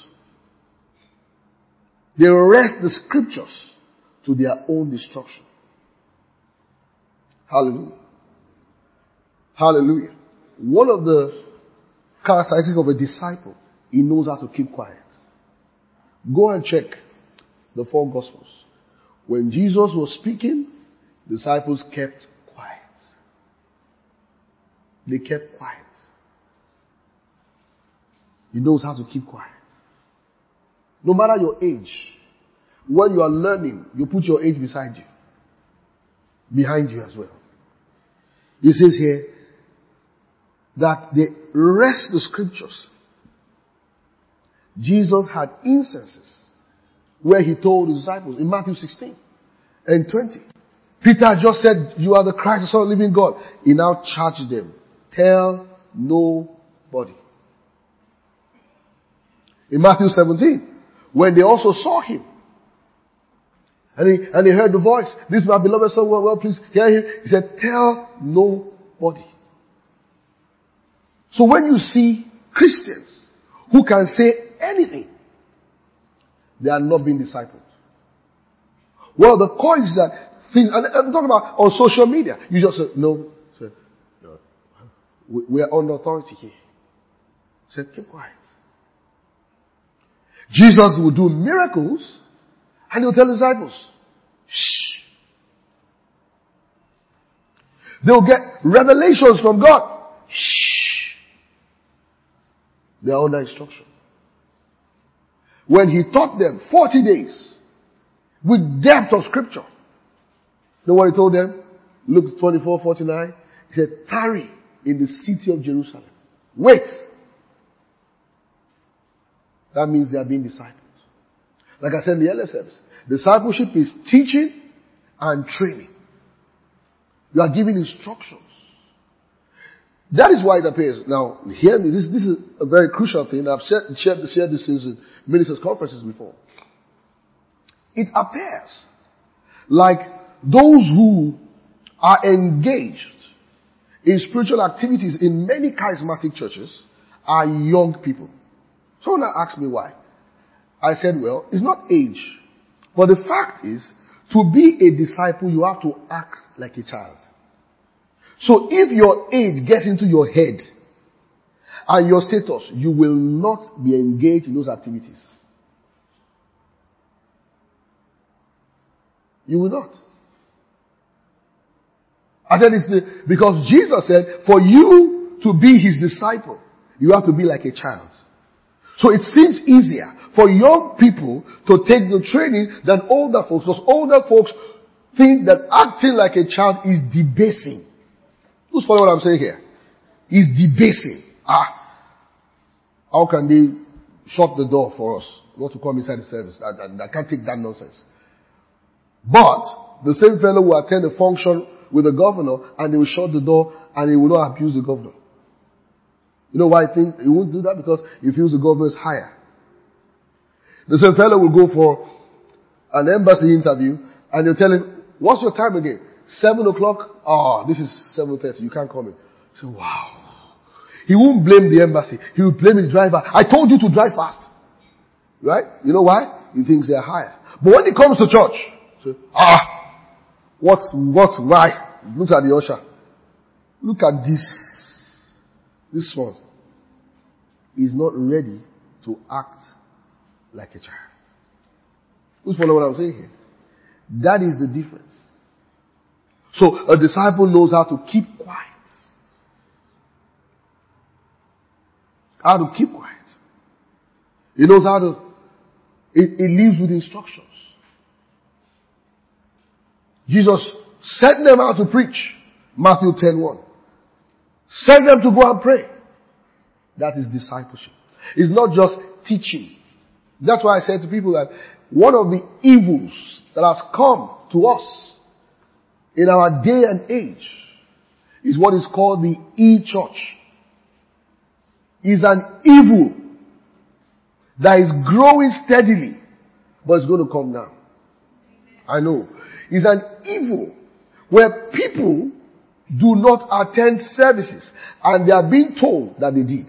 They wrest the scriptures to their own destruction. Hallelujah. Hallelujah. One of the characteristics of a disciple, he knows how to keep quiet. Go and check the 4 Gospels. When Jesus was speaking, disciples kept quiet. They kept quiet. He knows how to keep quiet. No matter your age, when you are learning, you put your age beside you. Behind you as well. He says here that they wrest the scriptures. Jesus had instances where he told the disciples in Matthew 16 and 20. Peter just said, "You are the Christ, the Son of the living God." He now charged them, "Tell nobody." In Matthew 17, when they also saw him, and he heard the voice, "This is my beloved Son, well, please hear him." He said, "Tell nobody." So when you see Christians who can say anything, they are not being discipled. One of the causes that things, and I'm talking about on social media, you just say, "No, we are under authority here." Say, "Keep quiet." Jesus will do miracles and he'll tell the disciples, "Shh." They'll get revelations from God. Shh. They are under instruction. When he taught them 40 days with depth of scripture, you know what he told them? Luke 24:49. He said, "Tarry in the city of Jerusalem. Wait." That means they are being disciples. Like I said in the earlier service, discipleship is teaching and training. You are giving instructions. That is why it appears. Now, hear me. This is a very crucial thing. I've shared this in ministers' conferences before. It appears like those who are engaged in spiritual activities in many charismatic churches are young people. Someone asked me why. I said, well, it's not age. But the fact is, to be a disciple, you have to act like a child. So if your age gets into your head and your status, you will not be engaged in those activities. You will not. I said this because Jesus said, for you to be his disciple, you have to be like a child. So it seems easier for young people to take the training than older folks, because older folks think that acting like a child is debasing. Who's following what I'm saying here? Is debasing. How can they shut the door for us not to come inside the service? I can't take that nonsense. But the same fellow will attend a function with the governor and they will shut the door and he will not abuse the governor. You know why I think he won't do that? Because he feels the government is higher. The same fellow will go for an embassy interview and they'll tell him, what's your time again? 7 o'clock? This is 7:30. You can't come in. So, wow. He won't blame the embassy. He will blame his driver. I told you to drive fast. Right? You know why? He thinks they're higher. But when he comes to church, so, what's why? Looks at the usher. Look at this. This one is not ready to act like a child. Who's following what I'm saying here? That is the difference. So a disciple knows how to keep quiet. How to keep quiet. He knows how to, it lives with instructions. Jesus sent them out to preach. Matthew 10:1. Sent them to go and pray. That is discipleship. It's not just teaching. That's why I said to people that one of the evils that has come to us in our day and age is what is called the e-church. It's an evil that is growing steadily, but it's going to come down. I know. It's an evil where people do not attend services and they are being told that they did.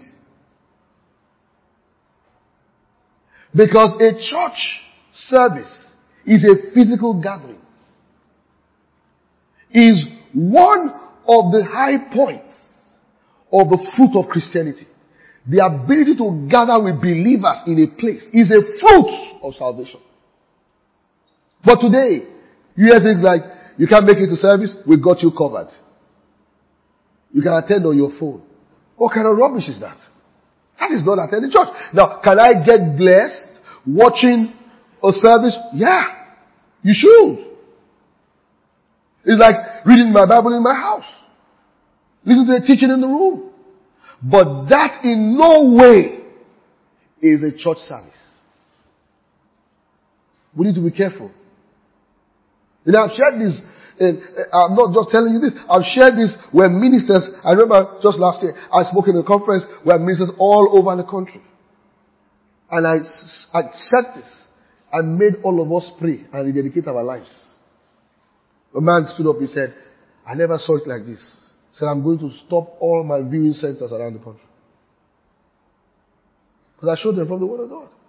Because a church service is a physical gathering. Is one of the high points of the fruit of Christianity. The ability to gather with believers in a place is a fruit of salvation. But today, you hear things like, you can't make it to service, we got you covered. You can attend on your phone. What kind of rubbish is that? That is not attending church. Now, can I get blessed watching a service? Yeah, you should. It's like reading my Bible in my house. Listening to the teaching in the room. But that in no way is a church service. We need to be careful. And I've shared this, and I'm not just telling you this, I've shared this where ministers, I remember just last year, I spoke in a conference where ministers all over the country. And I said this, I made all of us pray and rededicate our lives. A man stood up, he said, I never saw it like this. He said, I'm going to stop all my viewing centers around the country. Because I showed them from the Word of God.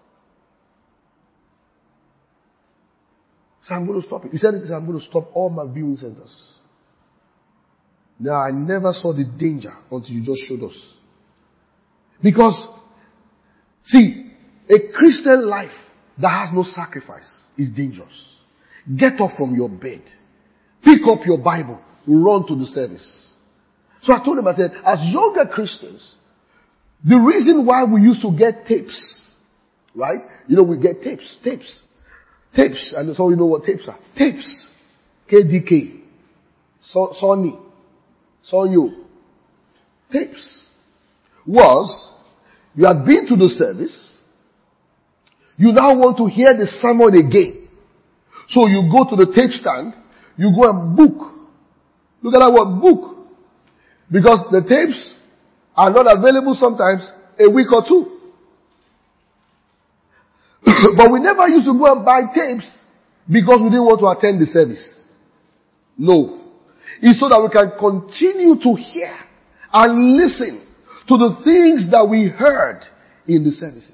So I'm going to stop it. He said, I'm going to stop all my viewing centers. Now, I never saw the danger until you just showed us. Because, see, a Christian life that has no sacrifice is dangerous. Get up from your bed. Pick up your Bible. Run to the service. So I told him, I said, as younger Christians, the reason why we used to get tapes, right? You know, we get tapes. And so you know what tapes are. Tapes. KDK. Sony. Sonyo. Tapes. Was, you had been to the service. You now want to hear the sermon again. So you go to the tape stand. You go and book. Look at that word, book. Because the tapes are not available sometimes a week or two. But we never used to go and buy tapes because we didn't want to attend the service. No. It's so that we can continue to hear and listen to the things that we heard in the services.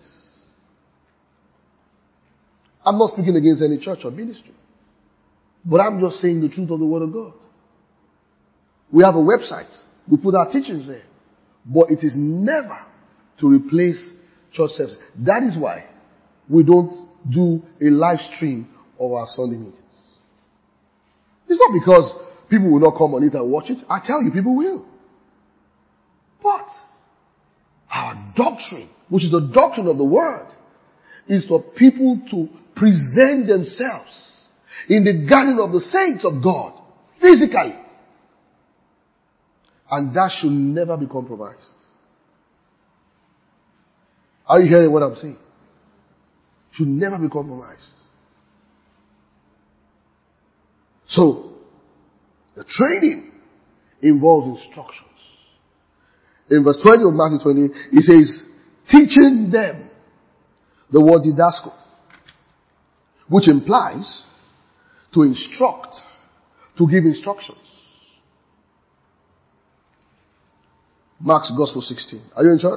I'm not speaking against any church or ministry. But I'm just saying the truth of the Word of God. We have a website. We put our teachings there. But it is never to replace church service. That is why we don't do a live stream of our Sunday meetings. It's not because people will not come on it and watch it. I tell you, people will. But our doctrine, which is the doctrine of the Word, is for people to present themselves in the garden of the saints of God, physically. And that should never be compromised. Are you hearing what I'm saying? Should never be compromised. So, the training involves instructions. In verse 20 of Matthew 20, it says, teaching them the word didasko, which implies to instruct, to give instructions. Mark's Gospel 16. Are you in church?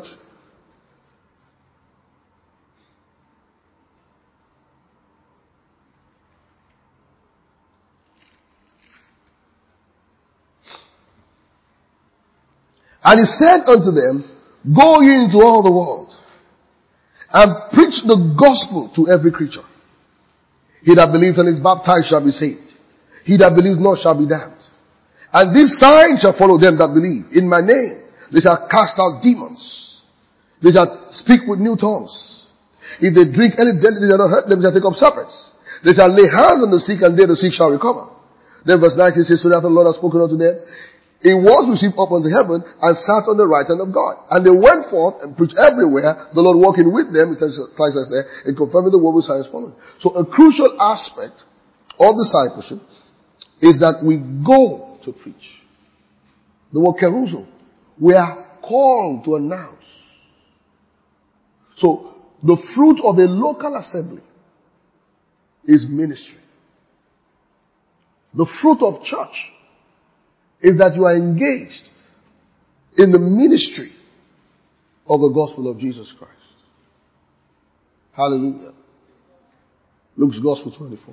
And he said unto them, go ye into all the world, and preach the gospel to every creature. He that believes and is baptized shall be saved. He that believes not shall be damned. And these signs shall follow them that believe. In my name they shall cast out demons. They shall speak with new tongues. If they drink any deadly, they shall not hurt them, they shall take up serpents. They shall lay hands on the sick, and there the sick shall recover. Then verse 19 says, so that the Lord has spoken unto them, he was received up unto heaven and sat on the right hand of God. And they went forth and preached everywhere, the Lord walking with them, it implies us there, and confirming the word with signs following. So a crucial aspect of discipleship is that we go to preach. The word keruzo. We are called to announce. So, the fruit of a local assembly is ministry. The fruit of church is that you are engaged in the ministry of the gospel of Jesus Christ. Hallelujah. Luke's Gospel 24.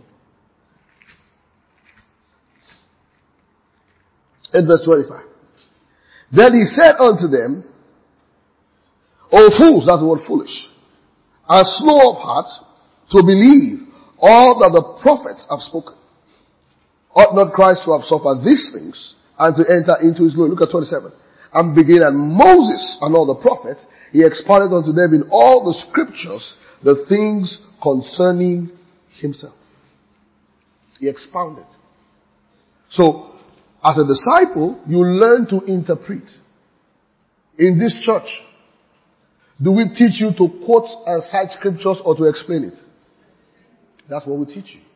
In verse 25. Then he said unto them, O fools, that's the word foolish, and slow of heart to believe all that the prophets have spoken. Ought not Christ to have suffered these things and to enter into his glory? Look at 27. And beginning at Moses and all the prophets, he expounded unto them in all the scriptures the things concerning himself. He expounded. So, as a disciple, you learn to interpret. In this church, do we teach you to quote and cite scriptures or to explain it? That's what we teach you.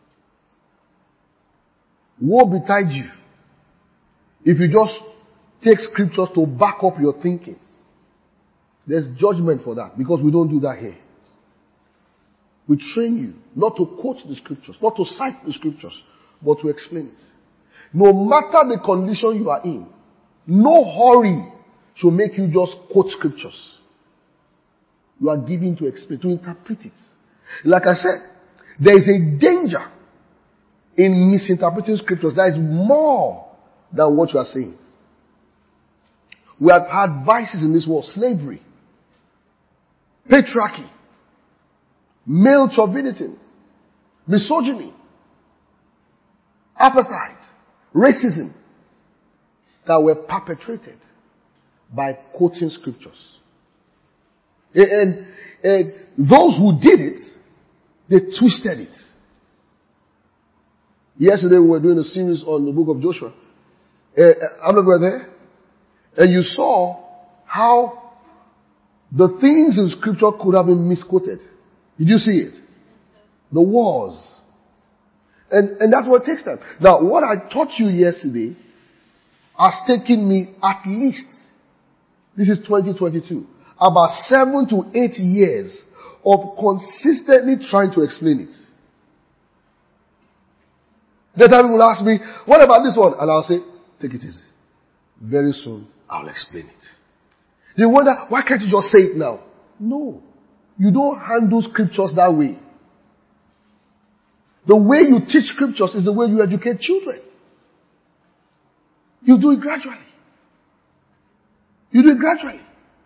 Woe betide you if you just take scriptures to back up your thinking. There's judgment for that because we don't do that here. We train you not to quote the scriptures, not to cite the scriptures, but to explain it. No matter the condition you are in, no hurry should make you just quote scriptures. You are given to explain, to interpret it. Like I said, there is a danger in misinterpreting scriptures. There is more than what you are saying. We have had vices in this world: slavery, patriarchy, male chauvinism, misogyny, appetite, racism, that were perpetrated by quoting scriptures. And those who did it, they twisted it. Yesterday we were doing a series on the book of Joshua. I'm not there. And you saw how the things in scripture could have been misquoted. Did you see it? The wars. And that's what takes time. Now, what I taught you yesterday has taken me at least, this is 2022, about 7 to 8 years of consistently trying to explain it. The time people ask me, what about this one? And I'll say, take it easy. Very soon, I'll explain it. You wonder, why can't you just say it now? No. You don't handle scriptures that way. The way you teach scriptures is the way you educate children. You do it gradually. You do it gradually.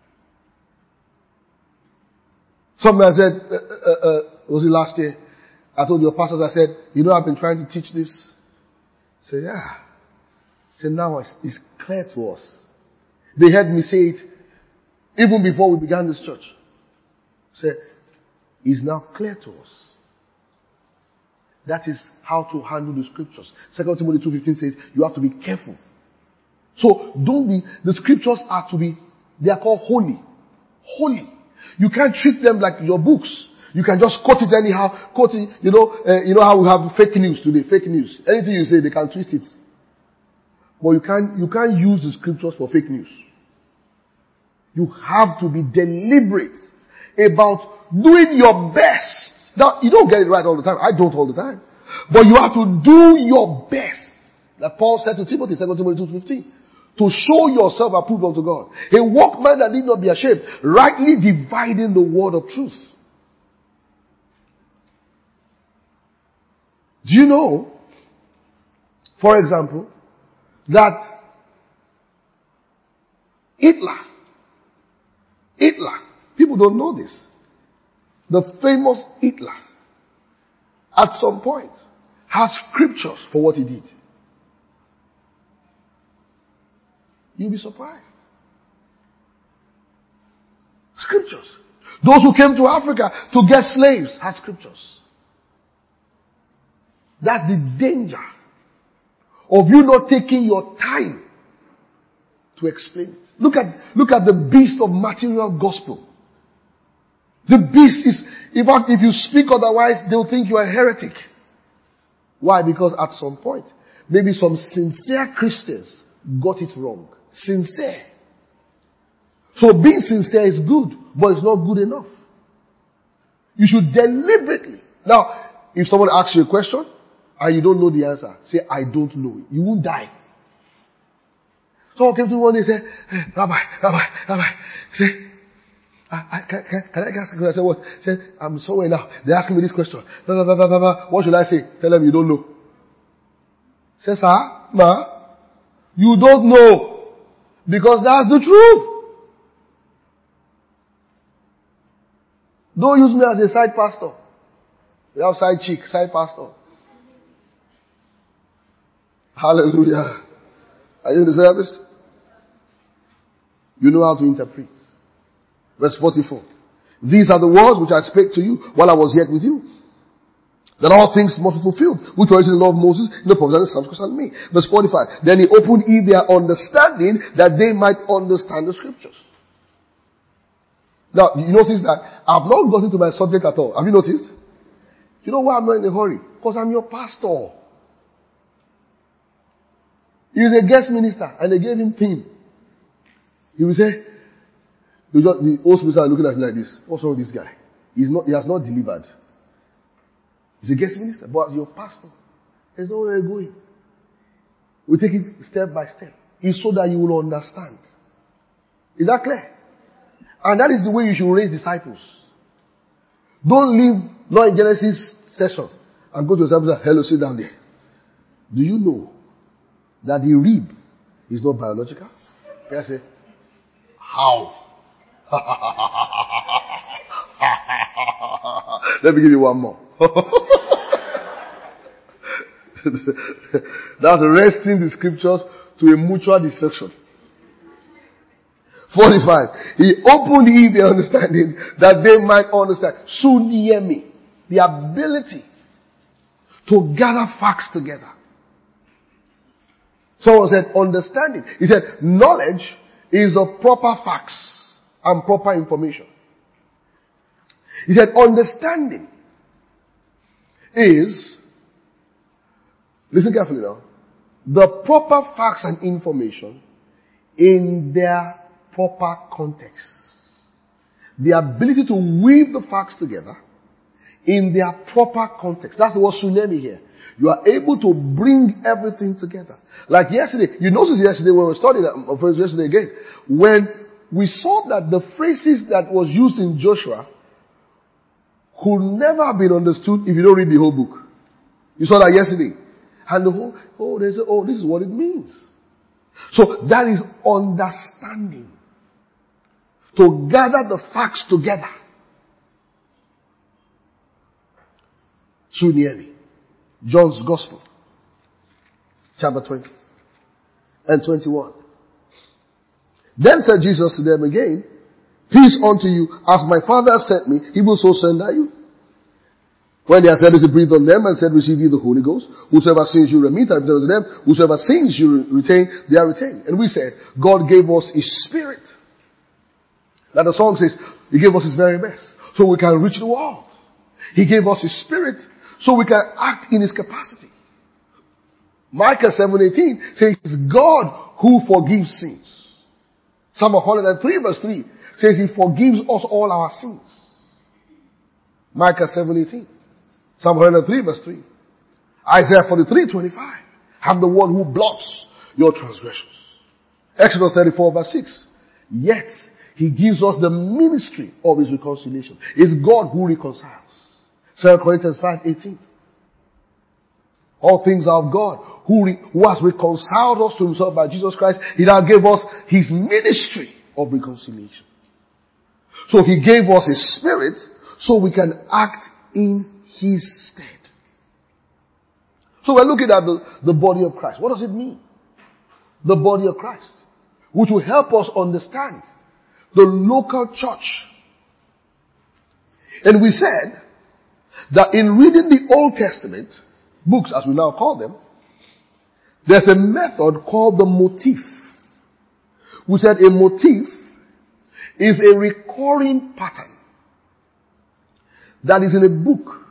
Somebody said, was it last year? I told your pastors, I said, I've been trying to teach this. I said, yeah. I said, now it's clear to us. They heard me say it even before we began this church. I said, it's now clear to us. That is how to handle the scriptures. 2 Timothy 2:15 says, you have to be careful. So the scriptures they are called holy. Holy. You can't treat them like your books. You can just quote it anyhow, quote it, you know how we have fake news today, fake news. Anything you say, they can twist it. But you can't use the scriptures for fake news. You have to be deliberate about doing your best. Now, you don't get it right all the time. I don't all the time. But you have to do your best. Like Paul said to Timothy, 2 Timothy 2:15. To show yourself approved unto God. A workman that need not be ashamed, rightly dividing the word of truth. Do you know, for example, that Hitler, people don't know this, the famous Hitler, at some point, has scriptures for what he did. You'll be surprised. Scriptures. Those who came to Africa to get slaves had scriptures. That's the danger of you not taking your time to explain it. Look at the beast of material gospel. The beast is, in fact, if you speak otherwise, they'll think you are a heretic. Why? Because at some point, maybe some sincere Christians got it wrong. Sincere. So being sincere is good, but it's not good enough. You should deliberately. Now, if someone asks you a question and you don't know the answer, say, I don't know. You won't die. Someone came to me one day and said, hey, Rabbi. Say, can I ask you? I said, what? Say, I'm somewhere now. They're asking me this question. What should I say? Tell them you don't know. Say, sir, ma, you don't know. Because that's the truth. Don't use me as a side pastor. We have side chick, side pastor. Hallelujah. Are you in the service? You know how to interpret. Verse 44. These are the words which I spake to you while I was yet with you. That all things must be fulfilled, which were written in the law of Moses, in the prophets and the Psalms concerning me. Verse 45. Then he opened their understanding that they might understand the scriptures. Now, you notice that I've not gotten to my subject at all. Have you noticed? You know why I'm not in a hurry? Because I'm your pastor. He's a guest minister and they gave him theme. He will say, the host minister are looking at me like this. What's wrong with this guy? He has not delivered. He's a guest minister, but as your pastor, there's nowhere you're going. We take it step by step. It's so that you will understand. Is that clear? And that is the way you should raise disciples. Don't leave, not in Genesis session, and go to your disciples and hello, sit down there. Do you know that the rib is not biological? Can I say, how? Let me give you one more. That's wresting the scriptures to a mutual destruction. 45. He opened their understanding that they might understand. Suniemi. The ability to gather facts together. Someone said understanding. He said knowledge is of proper facts and proper information. He said understanding is, listen carefully now, the proper facts and information in their proper context. The ability to weave the facts together in their proper context. That's the word tsunami here. You are able to bring everything together. Like yesterday, you noticed yesterday when we were studying, yesterday again, when we saw that the phrases that was used in Joshua could never have been understood if you don't read the whole book. You saw that yesterday. And the whole, this is what it means. So that is understanding. To gather the facts together. Suniemi. John's Gospel. Chapter 20 and 21. Then said Jesus to them again, peace unto you, as my Father has sent me, he will so send you. When they had said this, he breathed on them and said, receive ye the Holy Ghost. Whosoever sins you remit, I return to them. Whosoever sins you retain, they are retained. And we said, God gave us his Spirit. Now the song says, he gave us his very best, so we can reach the world. He gave us his Spirit, so we can act in his capacity. Micah 7:18 says, it's God who forgives sins. Psalm 103 verse 3 says he forgives us all our sins. Micah 7:18. Psalm 103 verse 3. Isaiah 43:25. I'm the one who blots your transgressions. Exodus 34 verse 6. Yet he gives us the ministry of his reconciliation. It's God who reconciles. 2 Corinthians 5:18. All things are of God who has reconciled us to himself by Jesus Christ. He now gave us his ministry of reconciliation. So he gave us his Spirit so we can act in his stead. So we're looking at the body of Christ. What does it mean? The body of Christ. Which will help us understand the local church. And we said that in reading the Old Testament books, as we now call them, there's a method called the motif. We said a motif is a recurring pattern that is in a book.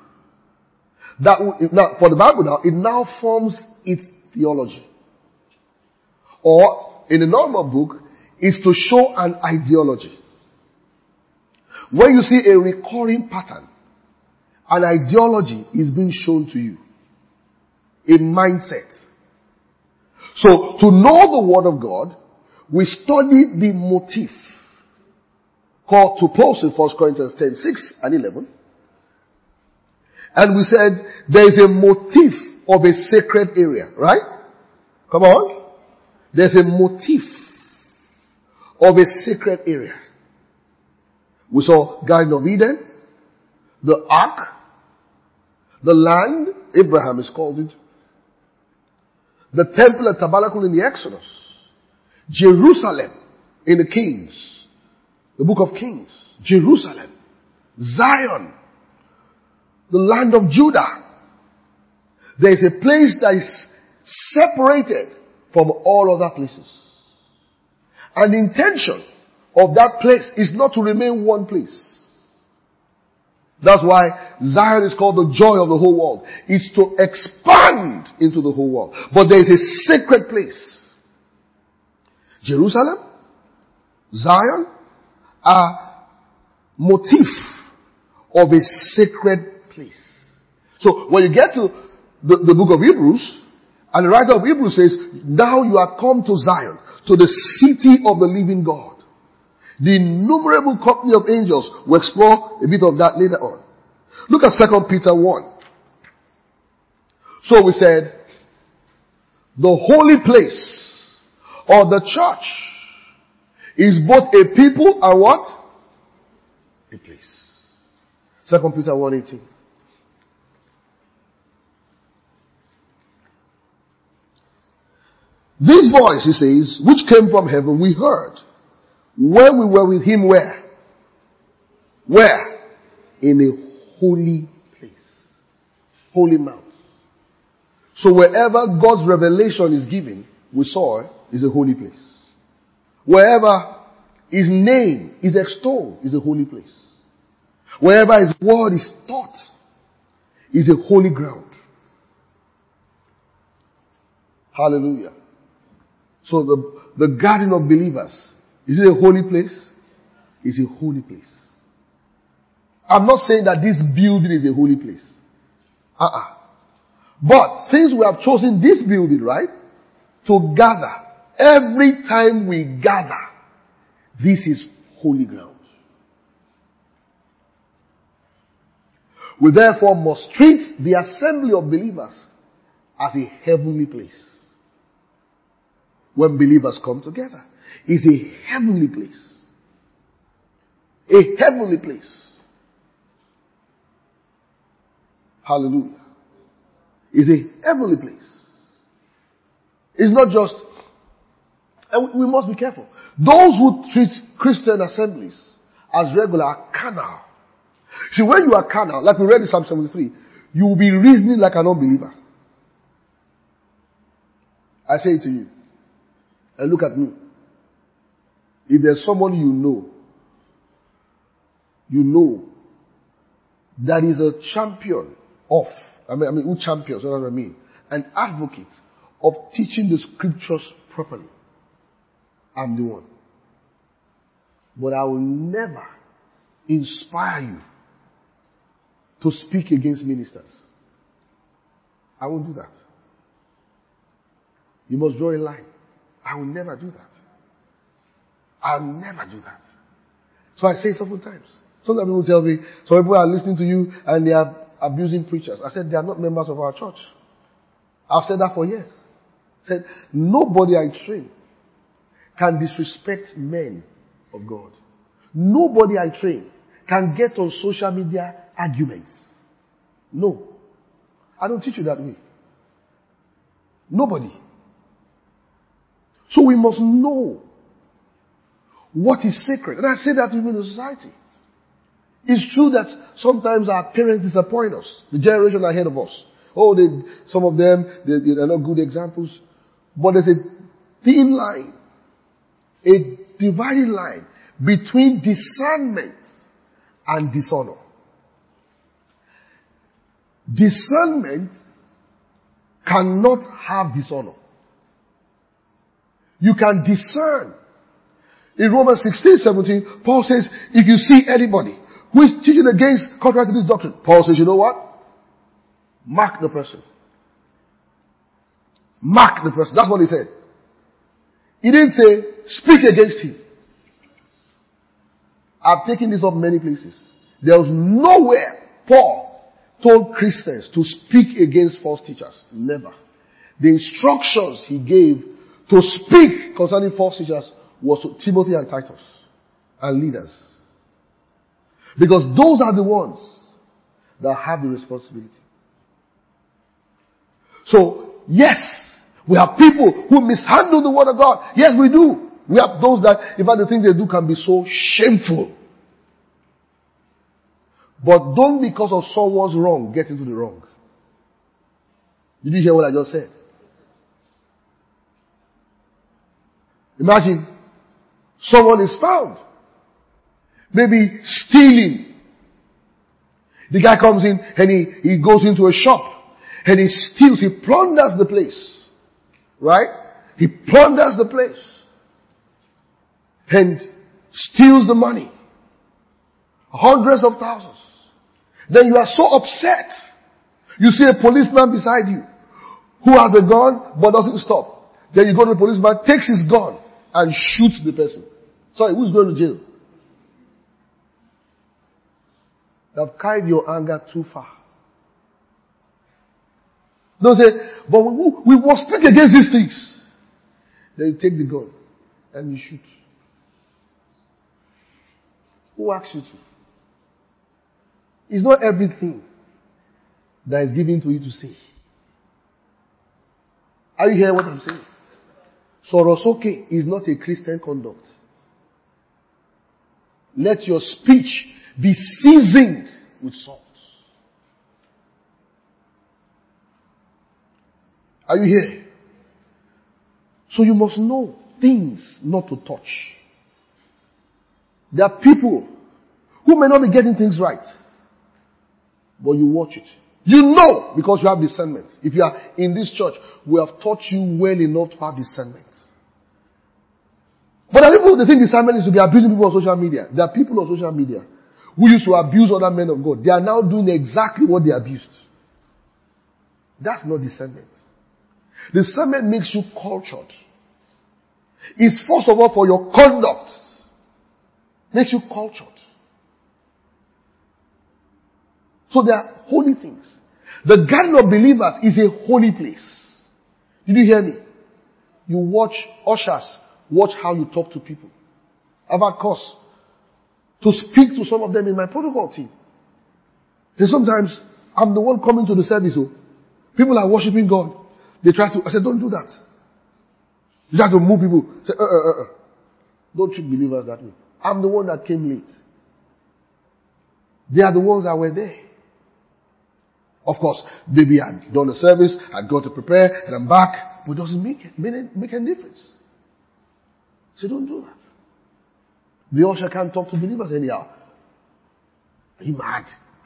Now, for the Bible now, it now forms its theology. or in a normal book, is to show an ideology. When you see a recurring pattern, an ideology is being shown to you. A mindset. So, to know the Word of God, we study the motif called tupos in 1 Corinthians 10, 6 and 11. And we said there is a motif of a sacred area, right? Come on. There's a motif of a sacred area. We saw Garden of Eden, the ark, the land, Abraham is called it, the temple and tabernacle in the Exodus, Jerusalem in the Kings, the book of Kings, Jerusalem, Zion, the land of Judah. There is a place that is separated from all other places. And the intention of that place is not to remain one place. That's why Zion is called the joy of the whole world. It's to expand into the whole world. But there is a sacred place. Jerusalem, Zion, are motif of a sacred place. So when you get to the book of Hebrews, and the writer of Hebrews says, now you are come to Zion, to the city of the living God. The innumerable company of angels. We'll explore a bit of that later on. Look at 2 Peter 1. So we said, the holy place or the church is both a people and what? A place. 2 Peter 1:18. This voice, he says, which came from heaven, we heard when we were with him where? Where? In a holy place. Holy mount. So wherever God's revelation is given, we saw is a holy place. Wherever his name is extolled is a holy place. Wherever his word is taught is a holy ground. Hallelujah. So the garden of believers, is it a holy place? It's a holy place. I'm not saying that this building is a holy place. But since we have chosen this building, right, to gather, every time we gather, this is holy ground. We therefore must treat the assembly of believers as a heavenly place. When believers come together, it's a heavenly place. A heavenly place. Hallelujah. It's a heavenly place. It's not just, and we must be careful. Those who treat Christian assemblies as regular are carnal. See, when you are carnal, like we read in Psalm 73, you will be reasoning like an unbeliever. I say it to you. And look at me. If there's someone you know that is a champion of, who champions, what I mean, an advocate of teaching the scriptures properly, I'm the one. But I will never inspire you to speak against ministers. I won't do that. You must draw a line. I will never do that. I'll never do that. So I say it several times. Sometimes people tell me, some people are listening to you and they are abusing preachers. I said, they are not members of our church. I've said that for years. I said, nobody I train can disrespect men of God. Nobody I train can get on social media arguments. No. I don't teach you that way. Nobody. So we must know what is sacred. And I say that within the society. It's true that sometimes our parents disappoint us. The generation ahead of us. Some of them, they're not good examples. But there's a thin line, a dividing line between discernment and dishonor. Discernment cannot have dishonor. You can discern. In Romans 16:17, Paul says, if you see anybody who is teaching against contrary to this doctrine, Paul says, you know what? Mark the person. Mark the person. That's what he said. He didn't say, speak against him. I've taken this up many places. There was nowhere Paul told Christians to speak against false teachers. Never. The instructions he gave to speak concerning false teachers was to Timothy and Titus and leaders. Because those are the ones that have the responsibility. So, yes, we have people who mishandle the word of God. Yes, we do. We have those that, in fact, the things they do can be so shameful. But don't, because of someone's wrong, get into the wrong. Did you hear what I just said? Imagine someone is found, maybe stealing. The guy comes in and he goes into a shop and he steals, he plunders the place. Right? He plunders the place and steals the money. Hundreds of thousands. Then you are so upset. You see a policeman beside you who has a gun but doesn't stop. Then you go to the policeman, takes his gun and shoots the person. Sorry, who's going to jail? You have carried your anger too far. Don't say, but we must speak against these things. Then you take the gun and you shoot. Who asked you to? It's not everything that is given to you to say. Are you hearing what I'm saying? Sorosoke is not a Christian conduct. Let your speech be seasoned with salt. Are you here? So you must know things not to touch. There are people who may not be getting things right, but you watch it. You know, because you have discernment. If you are in this church, we have taught you well enough to have discernment. But there are people who think discernment is to be abusing people on social media. There are people on social media who used to abuse other men of God. They are now doing exactly what they abused. That's not discernment. Discernment makes you cultured. It's first of all for your conduct. Makes you cultured. So there are holy things. The garden of believers is a holy place. Did you hear me? You watch ushers. Watch how you talk to people. I've had cause to speak to some of them in my protocol team. And sometimes I'm the one coming to the service. So people are worshiping God. They try to, I said, don't do that. You try to move people. Say, Don't treat believers that way. I'm the one that came late. They are the ones that were there. Of course, maybe I'd done the service, I'd gone to prepare, and I'm back. But it doesn't make any difference. So don't do that. The usher can't talk to believers anyhow. Are you mad?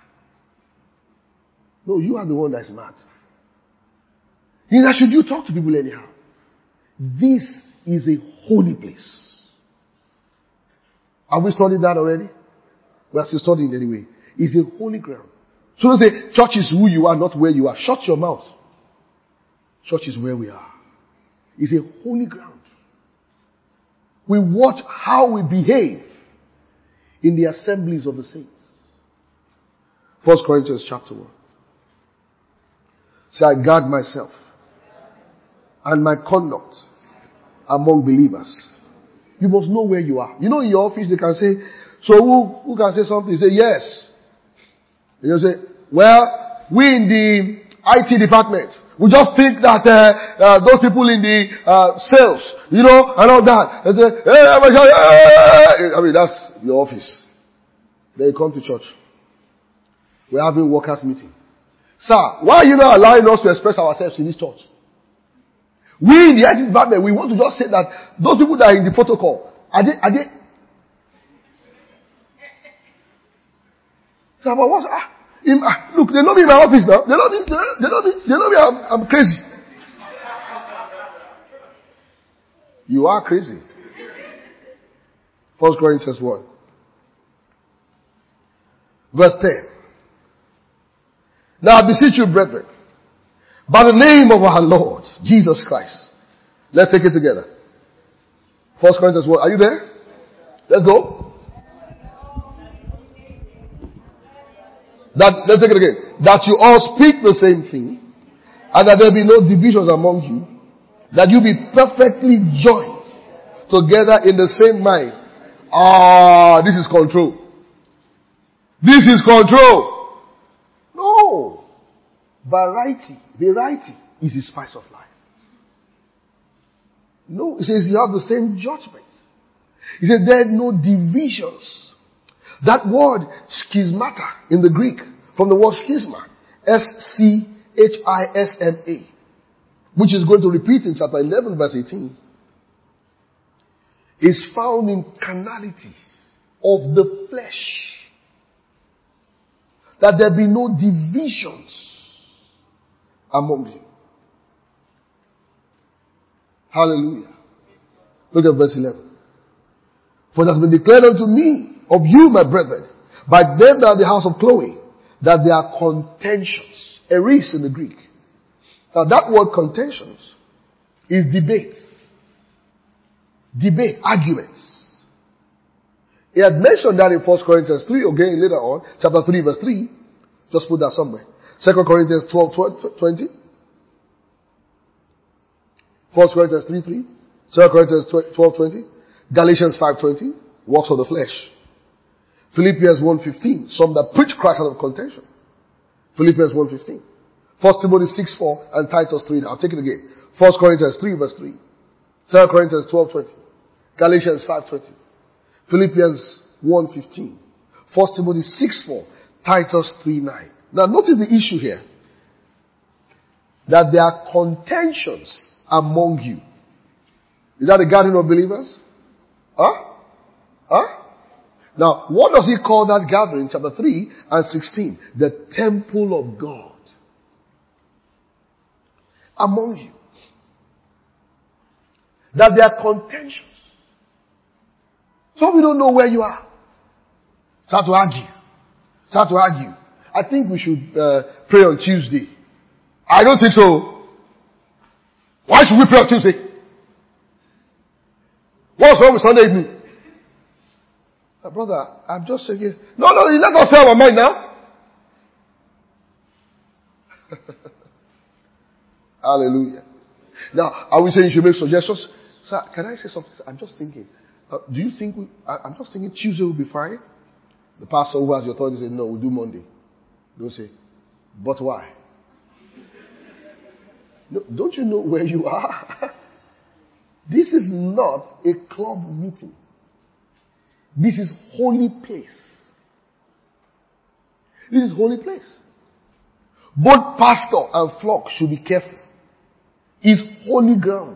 No, you are the one that's mad. Neither should you talk to people anyhow. This is a holy place. Have we studied that already? We are still studying anyway. It's a holy ground. So don't say, church is who you are, not where you are. Shut your mouth. Church is where we are. It's a holy ground. We watch how we behave in the assemblies of the saints. 1 Corinthians chapter 1. Say, I guard myself and my conduct among believers. You must know where you are. You know, in your office they can say, so who can say something? You say, yes. You say, well, we in the IT department, we just think that those people in the sales, you know, and all that. They say, hey, I mean, that's your office. Then you come to church. We're having workers' meeting. Sir, why are you not allowing us to express ourselves in this church? We in the IT department, we want to just say that those people that are in the protocol, are they? So, but what's, look, they know me in my office now. They know me, I'm crazy. You are crazy. 1 Corinthians 1. Verse 10. Now I beseech you, brethren, by the name of our Lord, Jesus Christ. Let's take it together. 1 Corinthians 1. Are you there? Let's go. Let's take it again. That you all speak the same thing, and that there be no divisions among you, that you be perfectly joined together in the same mind. This is control. This is control. No. Variety is the spice of life. No, it says you have the same judgment. He said there are no divisions. That word schismata in the Greek, from the word schisma, S-C-H-I-S-M-A, which is going to repeat in chapter 11 verse 18, is found in carnality of the flesh. That there be no divisions among you. Hallelujah. Look at verse 11. For it has been declared unto me of you, my brethren, by them that are the house of Chloe, that there are contentions. Eris in the Greek. Now that word contentions is debate. Debate, arguments. He had mentioned that in 1 Corinthians 3, again later on, chapter 3 verse 3. Just put that somewhere. 2 Corinthians 12:20. 1 Corinthians 3:3. 2 Corinthians 12:20. Galatians 5:20. Works of the flesh. Philippians 1:15. Some that preach Christ out of contention. Philippians 1:15. 1 Timothy 6:4 and Titus 3. I'll take it again. 1 Corinthians 3 verse 3. 2 Corinthians 12:20. Galatians 5:20. Philippians 1:15. 1 Timothy 6:4. Titus 3:9. Now notice the issue here. That there are contentions among you. Is that the gathering of believers? Now, what does he call that gathering? Chapter 3 and 16. The temple of God. Among you. That there are contentions. Some of you don't know where you are. Start to argue. I think we should pray on Tuesday. I don't think so. Why should we pray on Tuesday? What's wrong with Sunday evening? Brother, I'm just saying. No, let us say our mind now. Hallelujah. Now, are we saying you should make suggestions? Sir, can I say something? I'm just thinking. Do you think I'm just thinking Tuesday will be fine? The pastor who has the authority said, no, we'll do Monday. Don't say, but why? No, don't you know where you are? This is not a club meeting. This is holy place. This is holy place. Both pastor and flock should be careful. It's holy ground.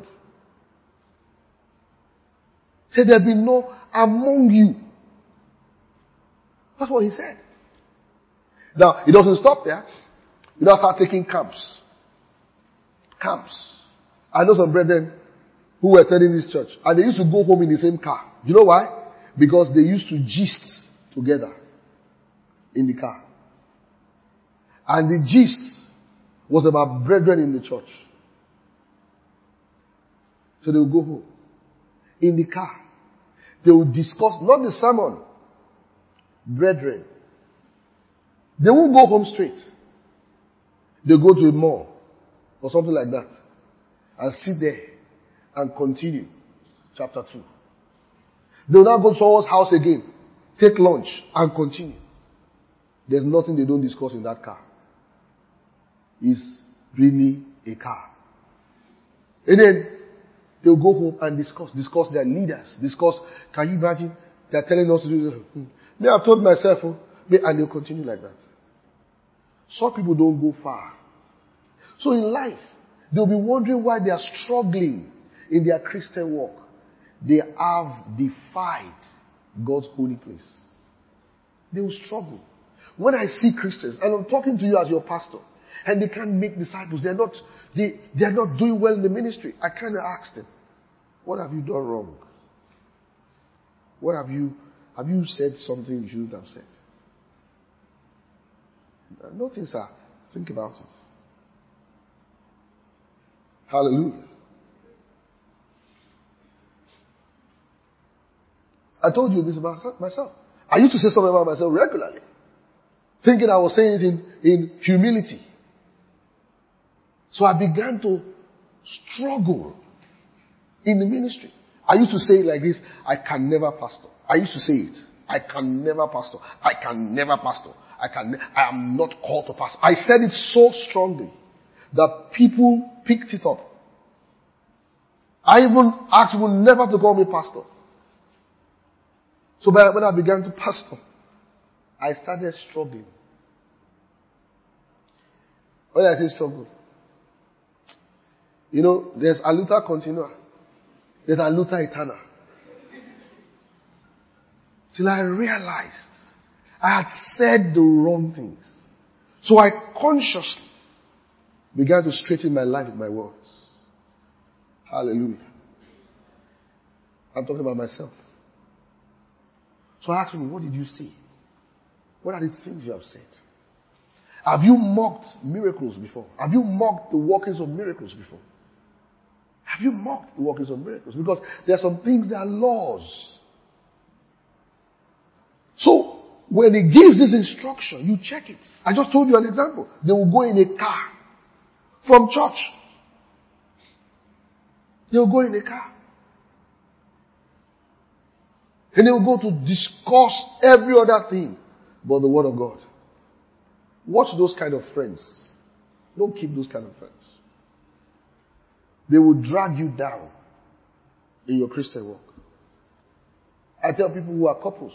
Say there be no among you. That's what he said. Now, it doesn't stop there. You now start taking camps. I know some brethren who were attending this church, and they used to go home in the same car. You know why? Because they used to gist together in the car. And the gist was about brethren in the church. So they would go home. In the car. They would discuss, not the sermon, brethren. They won't go home straight. They go to a mall or something like that and sit there and continue chapter 2. They will now go to someone's house again, take lunch and continue. There's nothing they don't discuss in that car. It's really a car. And then they'll go home and discuss their leaders. Can you imagine? They're telling us to do this. Me, I've told myself, and they'll continue like that. Some people don't go far. So in life, they'll be wondering why they are struggling in their Christian walk. They have defied God's holy place. They will struggle. When I see Christians, and I'm talking to you as your pastor, and they can't make disciples, they're not doing well in the ministry, I kind of ask them, What have you done wrong? What have you said something you shouldn't have said? Nothing, sir. Think about it. Hallelujah. I told you this about myself. I used to say something about myself regularly, thinking I was saying it in humility. So I began to struggle in the ministry. I used to say it like this: I can never pastor. I used to say it. I can never pastor. I can never pastor. I am not called to pastor. I said it so strongly that people picked it up. I even asked people never to call me pastor. So when I began to pastor, I started struggling. When I say struggle, there's aluta continua. There's aluta eterna. Till I realized I had said the wrong things. So I consciously began to straighten my life with my words. Hallelujah. I'm talking about myself. So I asked him, what did you say? What are the things you have said? Have you mocked miracles before? Have you mocked the workings of miracles before? Have you mocked the workings of miracles? Because there are some things that are laws. So, when he gives this instruction, you check it. I just told you an example. They will go in a car from church. They will go in a car. And they will go to discuss every other thing but the Word of God. Watch those kind of friends. Don't keep those kind of friends. They will drag you down in your Christian walk. I tell people who are couples,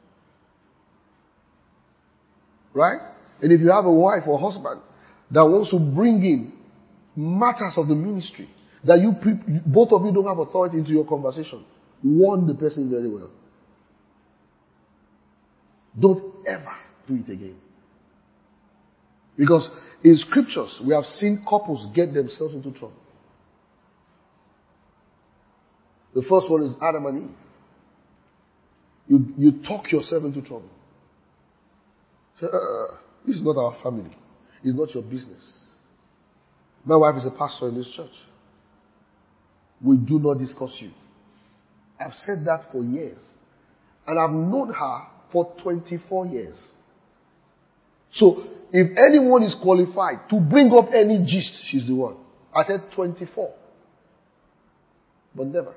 right? And if you have a wife or husband that wants to bring in matters of the ministry that both of you don't have authority into your conversation, warn the person very well. Don't ever do it again. Because in scriptures, we have seen couples get themselves into trouble. The first one is Adam and Eve. You talk yourself into trouble. Say, this is not our family. It's not your business. My wife is a pastor in this church. We do not discuss you. I've said that for years. And I've known her for 24 years. So, if anyone is qualified to bring up any gist, she's the one. I said 24. But never.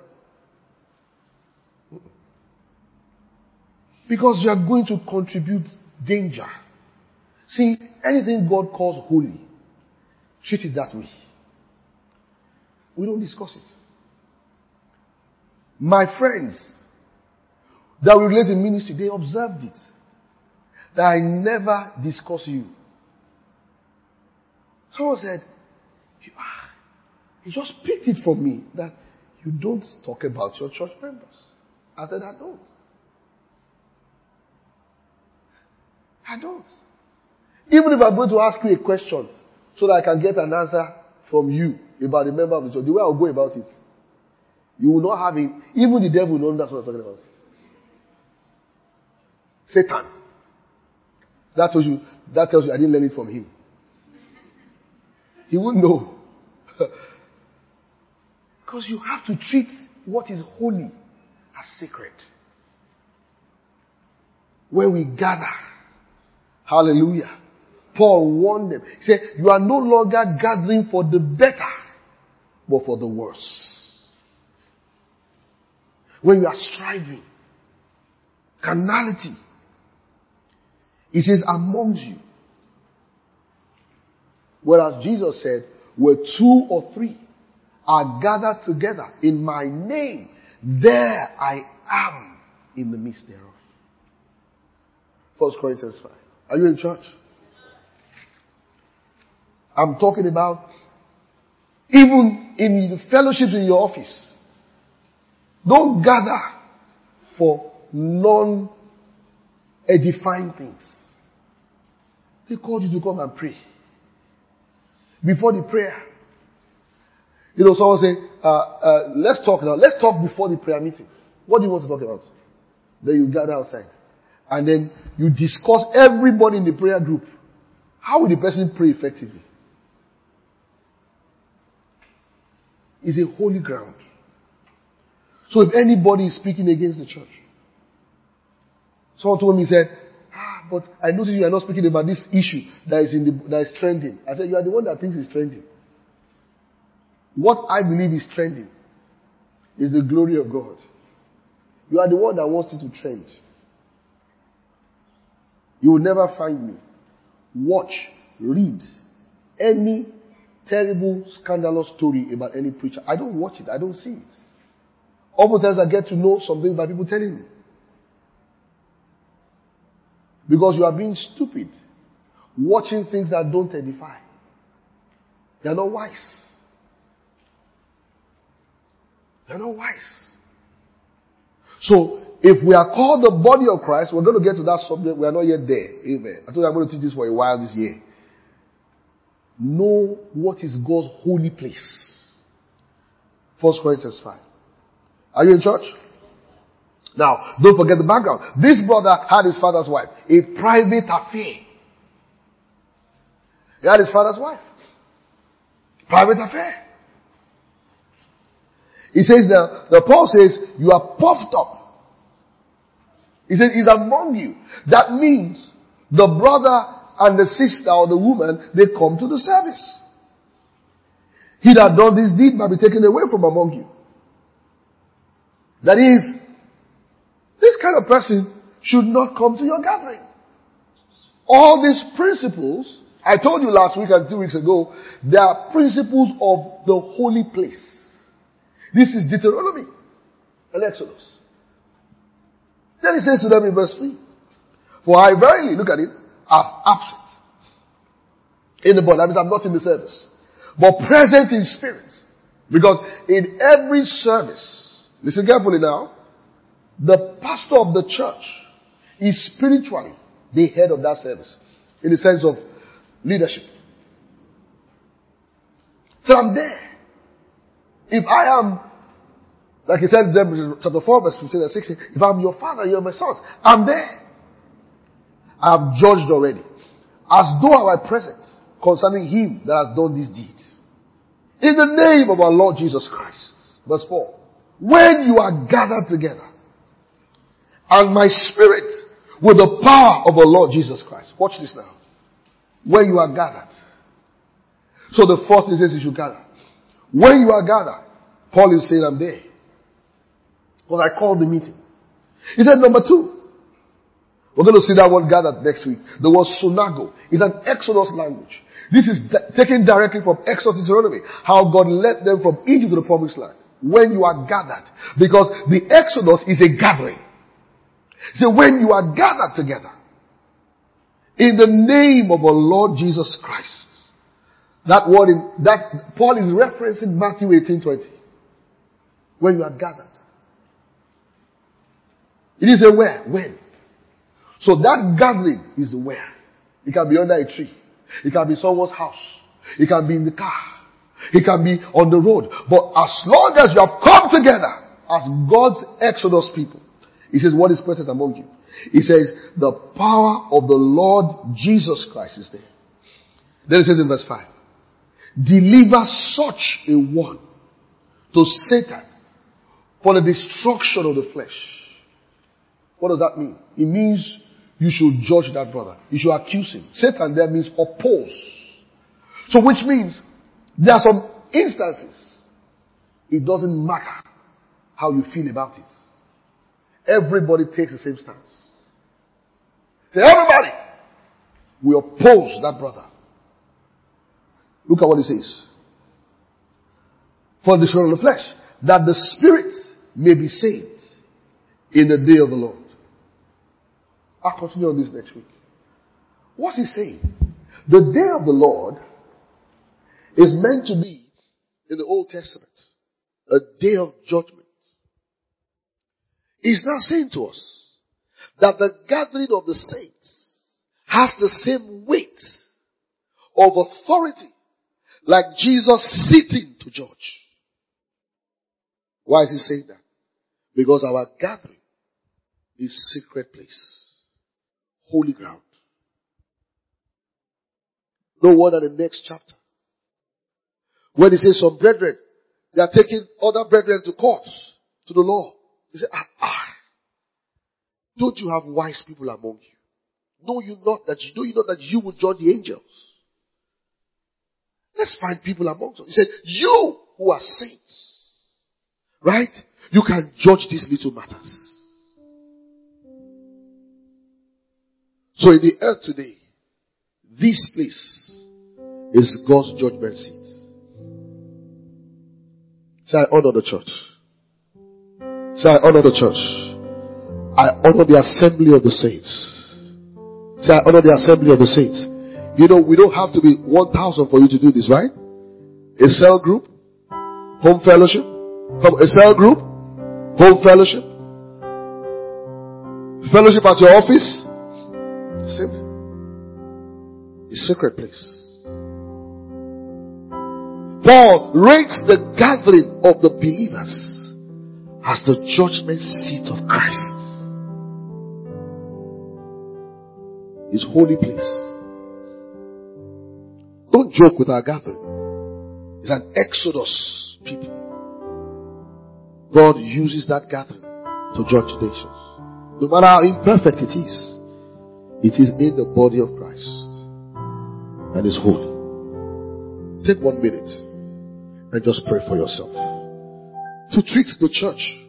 Because you are going to contribute danger. See, anything God calls holy, treat it that way. We don't discuss it. My friends that we relate in ministry, they observed it. That I never discuss you. Someone said, he just picked it from me that you don't talk about your church members. I said, I don't. I don't. Even if I'm going to ask you a question so that I can get an answer from you about a member of the church, the way I'll go about it, you will not have it. Even the devil will know that's what I'm talking about. Satan. That tells you I didn't learn it from him. He wouldn't know. Because you have to treat what is holy as sacred. When we gather, hallelujah, Paul warned them. He said, you are no longer gathering for the better, but for the worse. When you are striving, carnality, he says, amongst you. Whereas Jesus said, where 2 or 3 are gathered together in my name, there I am in the midst thereof. 1 Corinthians 5. Are you in church? I'm talking about even in the fellowships in your office. Don't gather for non-edifying things. They called you to come and pray. Before the prayer, You know, someone say, let's talk now. Let's talk before the prayer meeting. What do you want to talk about? Then you gather outside. And then you discuss everybody in the prayer group. How will the person pray effectively? It's a holy ground. So if anybody is speaking against the church, someone told me, he said, but I noticed you are not speaking about this issue that is trending. I said, you are the one that thinks it's trending. What I believe is trending is the glory of God. You are the one that wants it to trend. You will never find me. Watch, read any terrible, scandalous story about any preacher. I don't watch it. I don't see it. Oftentimes I get to know something by people telling me. Because you are being stupid. Watching things that don't edify. They are not wise. They are not wise. So, if we are called the body of Christ, we're going to get to that subject. We are not yet there. Amen. I told you I'm going to teach this for a while this year. Know what is God's holy place. 1 Corinthians 5. Are you in church? Now, don't forget the background. This brother had his father's wife. A private affair. He had his father's wife. Private affair. He says the Paul says, you are puffed up. He says, he's among you. That means the brother and the sister or the woman, they come to the service. He that done this deed might be taken away from among you. That is, this kind of person should not come to your gathering. All these principles, I told you last week and 2 weeks ago, they are principles of the holy place. This is Deuteronomy and Exodus. Then he says to them in verse 3, for I verily, look at it, as absent in the body. That means I'm not in the service, but present in spirit. Because in every service, listen carefully now, the pastor of the church is spiritually the head of that service in the sense of leadership. So I'm there. If I am, like he said in chapter 4 verse 15 and 16, if I'm your father, you're my son, I'm there. I have judged already, as though I were present concerning him that has done this deed. In the name of our Lord Jesus Christ. Verse 4. When you are gathered together, and my spirit with the power of our Lord Jesus Christ. Watch this now. When you are gathered. So the first thing says you should gather. When you are gathered, Paul is saying I'm there. Because I called the meeting. He said number 2. We're going to see that word gathered next week. The word sunago is an Exodus language. This is taken directly from Exodus Deuteronomy. How God led them from Egypt to the promised land. When you are gathered. Because the Exodus is a gathering. So when you are gathered together. In the name of our Lord Jesus Christ. That word that Paul is referencing Matthew 18:20. When you are gathered. It is a where? When? So that gathering is the where. It can be under a tree. It can be someone's house. It can be in the car. It can be on the road. But as long as you have come together as God's Exodus people, he says, what is present among you? He says, the power of the Lord Jesus Christ is there. Then it says in verse 5, deliver such a one to Satan for the destruction of the flesh. What does that mean? It means you should judge that brother. You should accuse him. Satan there means oppose. So which means there are some instances it doesn't matter how you feel about it. Everybody takes the same stance. Say, everybody, we oppose that brother. Look at what he says. For the destruction of the flesh, that the spirit may be saved in the day of the Lord. I'll continue on this next week. What's he saying? The day of the Lord is meant to be, in the Old Testament, a day of judgment. He's now saying to us that the gathering of the saints has the same weight of authority like Jesus sitting to judge. Why is he saying that? Because our gathering is secret place. Holy ground. No wonder the next chapter, when he says some brethren, they are taking other brethren to court, to the law. He said, don't you have wise people among you? Know you not that you will judge the angels? Let's find people amongst us. He said, you who are saints, right? You can judge these little matters. So in the earth today, this place is God's judgment seat. Say, I honor the church. Say, I honor the church. I honor the assembly of the saints. Say, I honor the assembly of the saints. You know, we don't have to be 1,000 for you to do this, right? A cell group, home fellowship. A cell group, home fellowship. Fellowship at your office. Same thing. A secret place. Paul rates the gathering of the believers as the judgment seat of Christ. His holy place. Don't joke with our gathering. It's an exodus, people. God uses that gathering to judge nations. No matter how imperfect it is in the body of Christ and is holy. Take 1 minute and just pray for yourself. To treat the church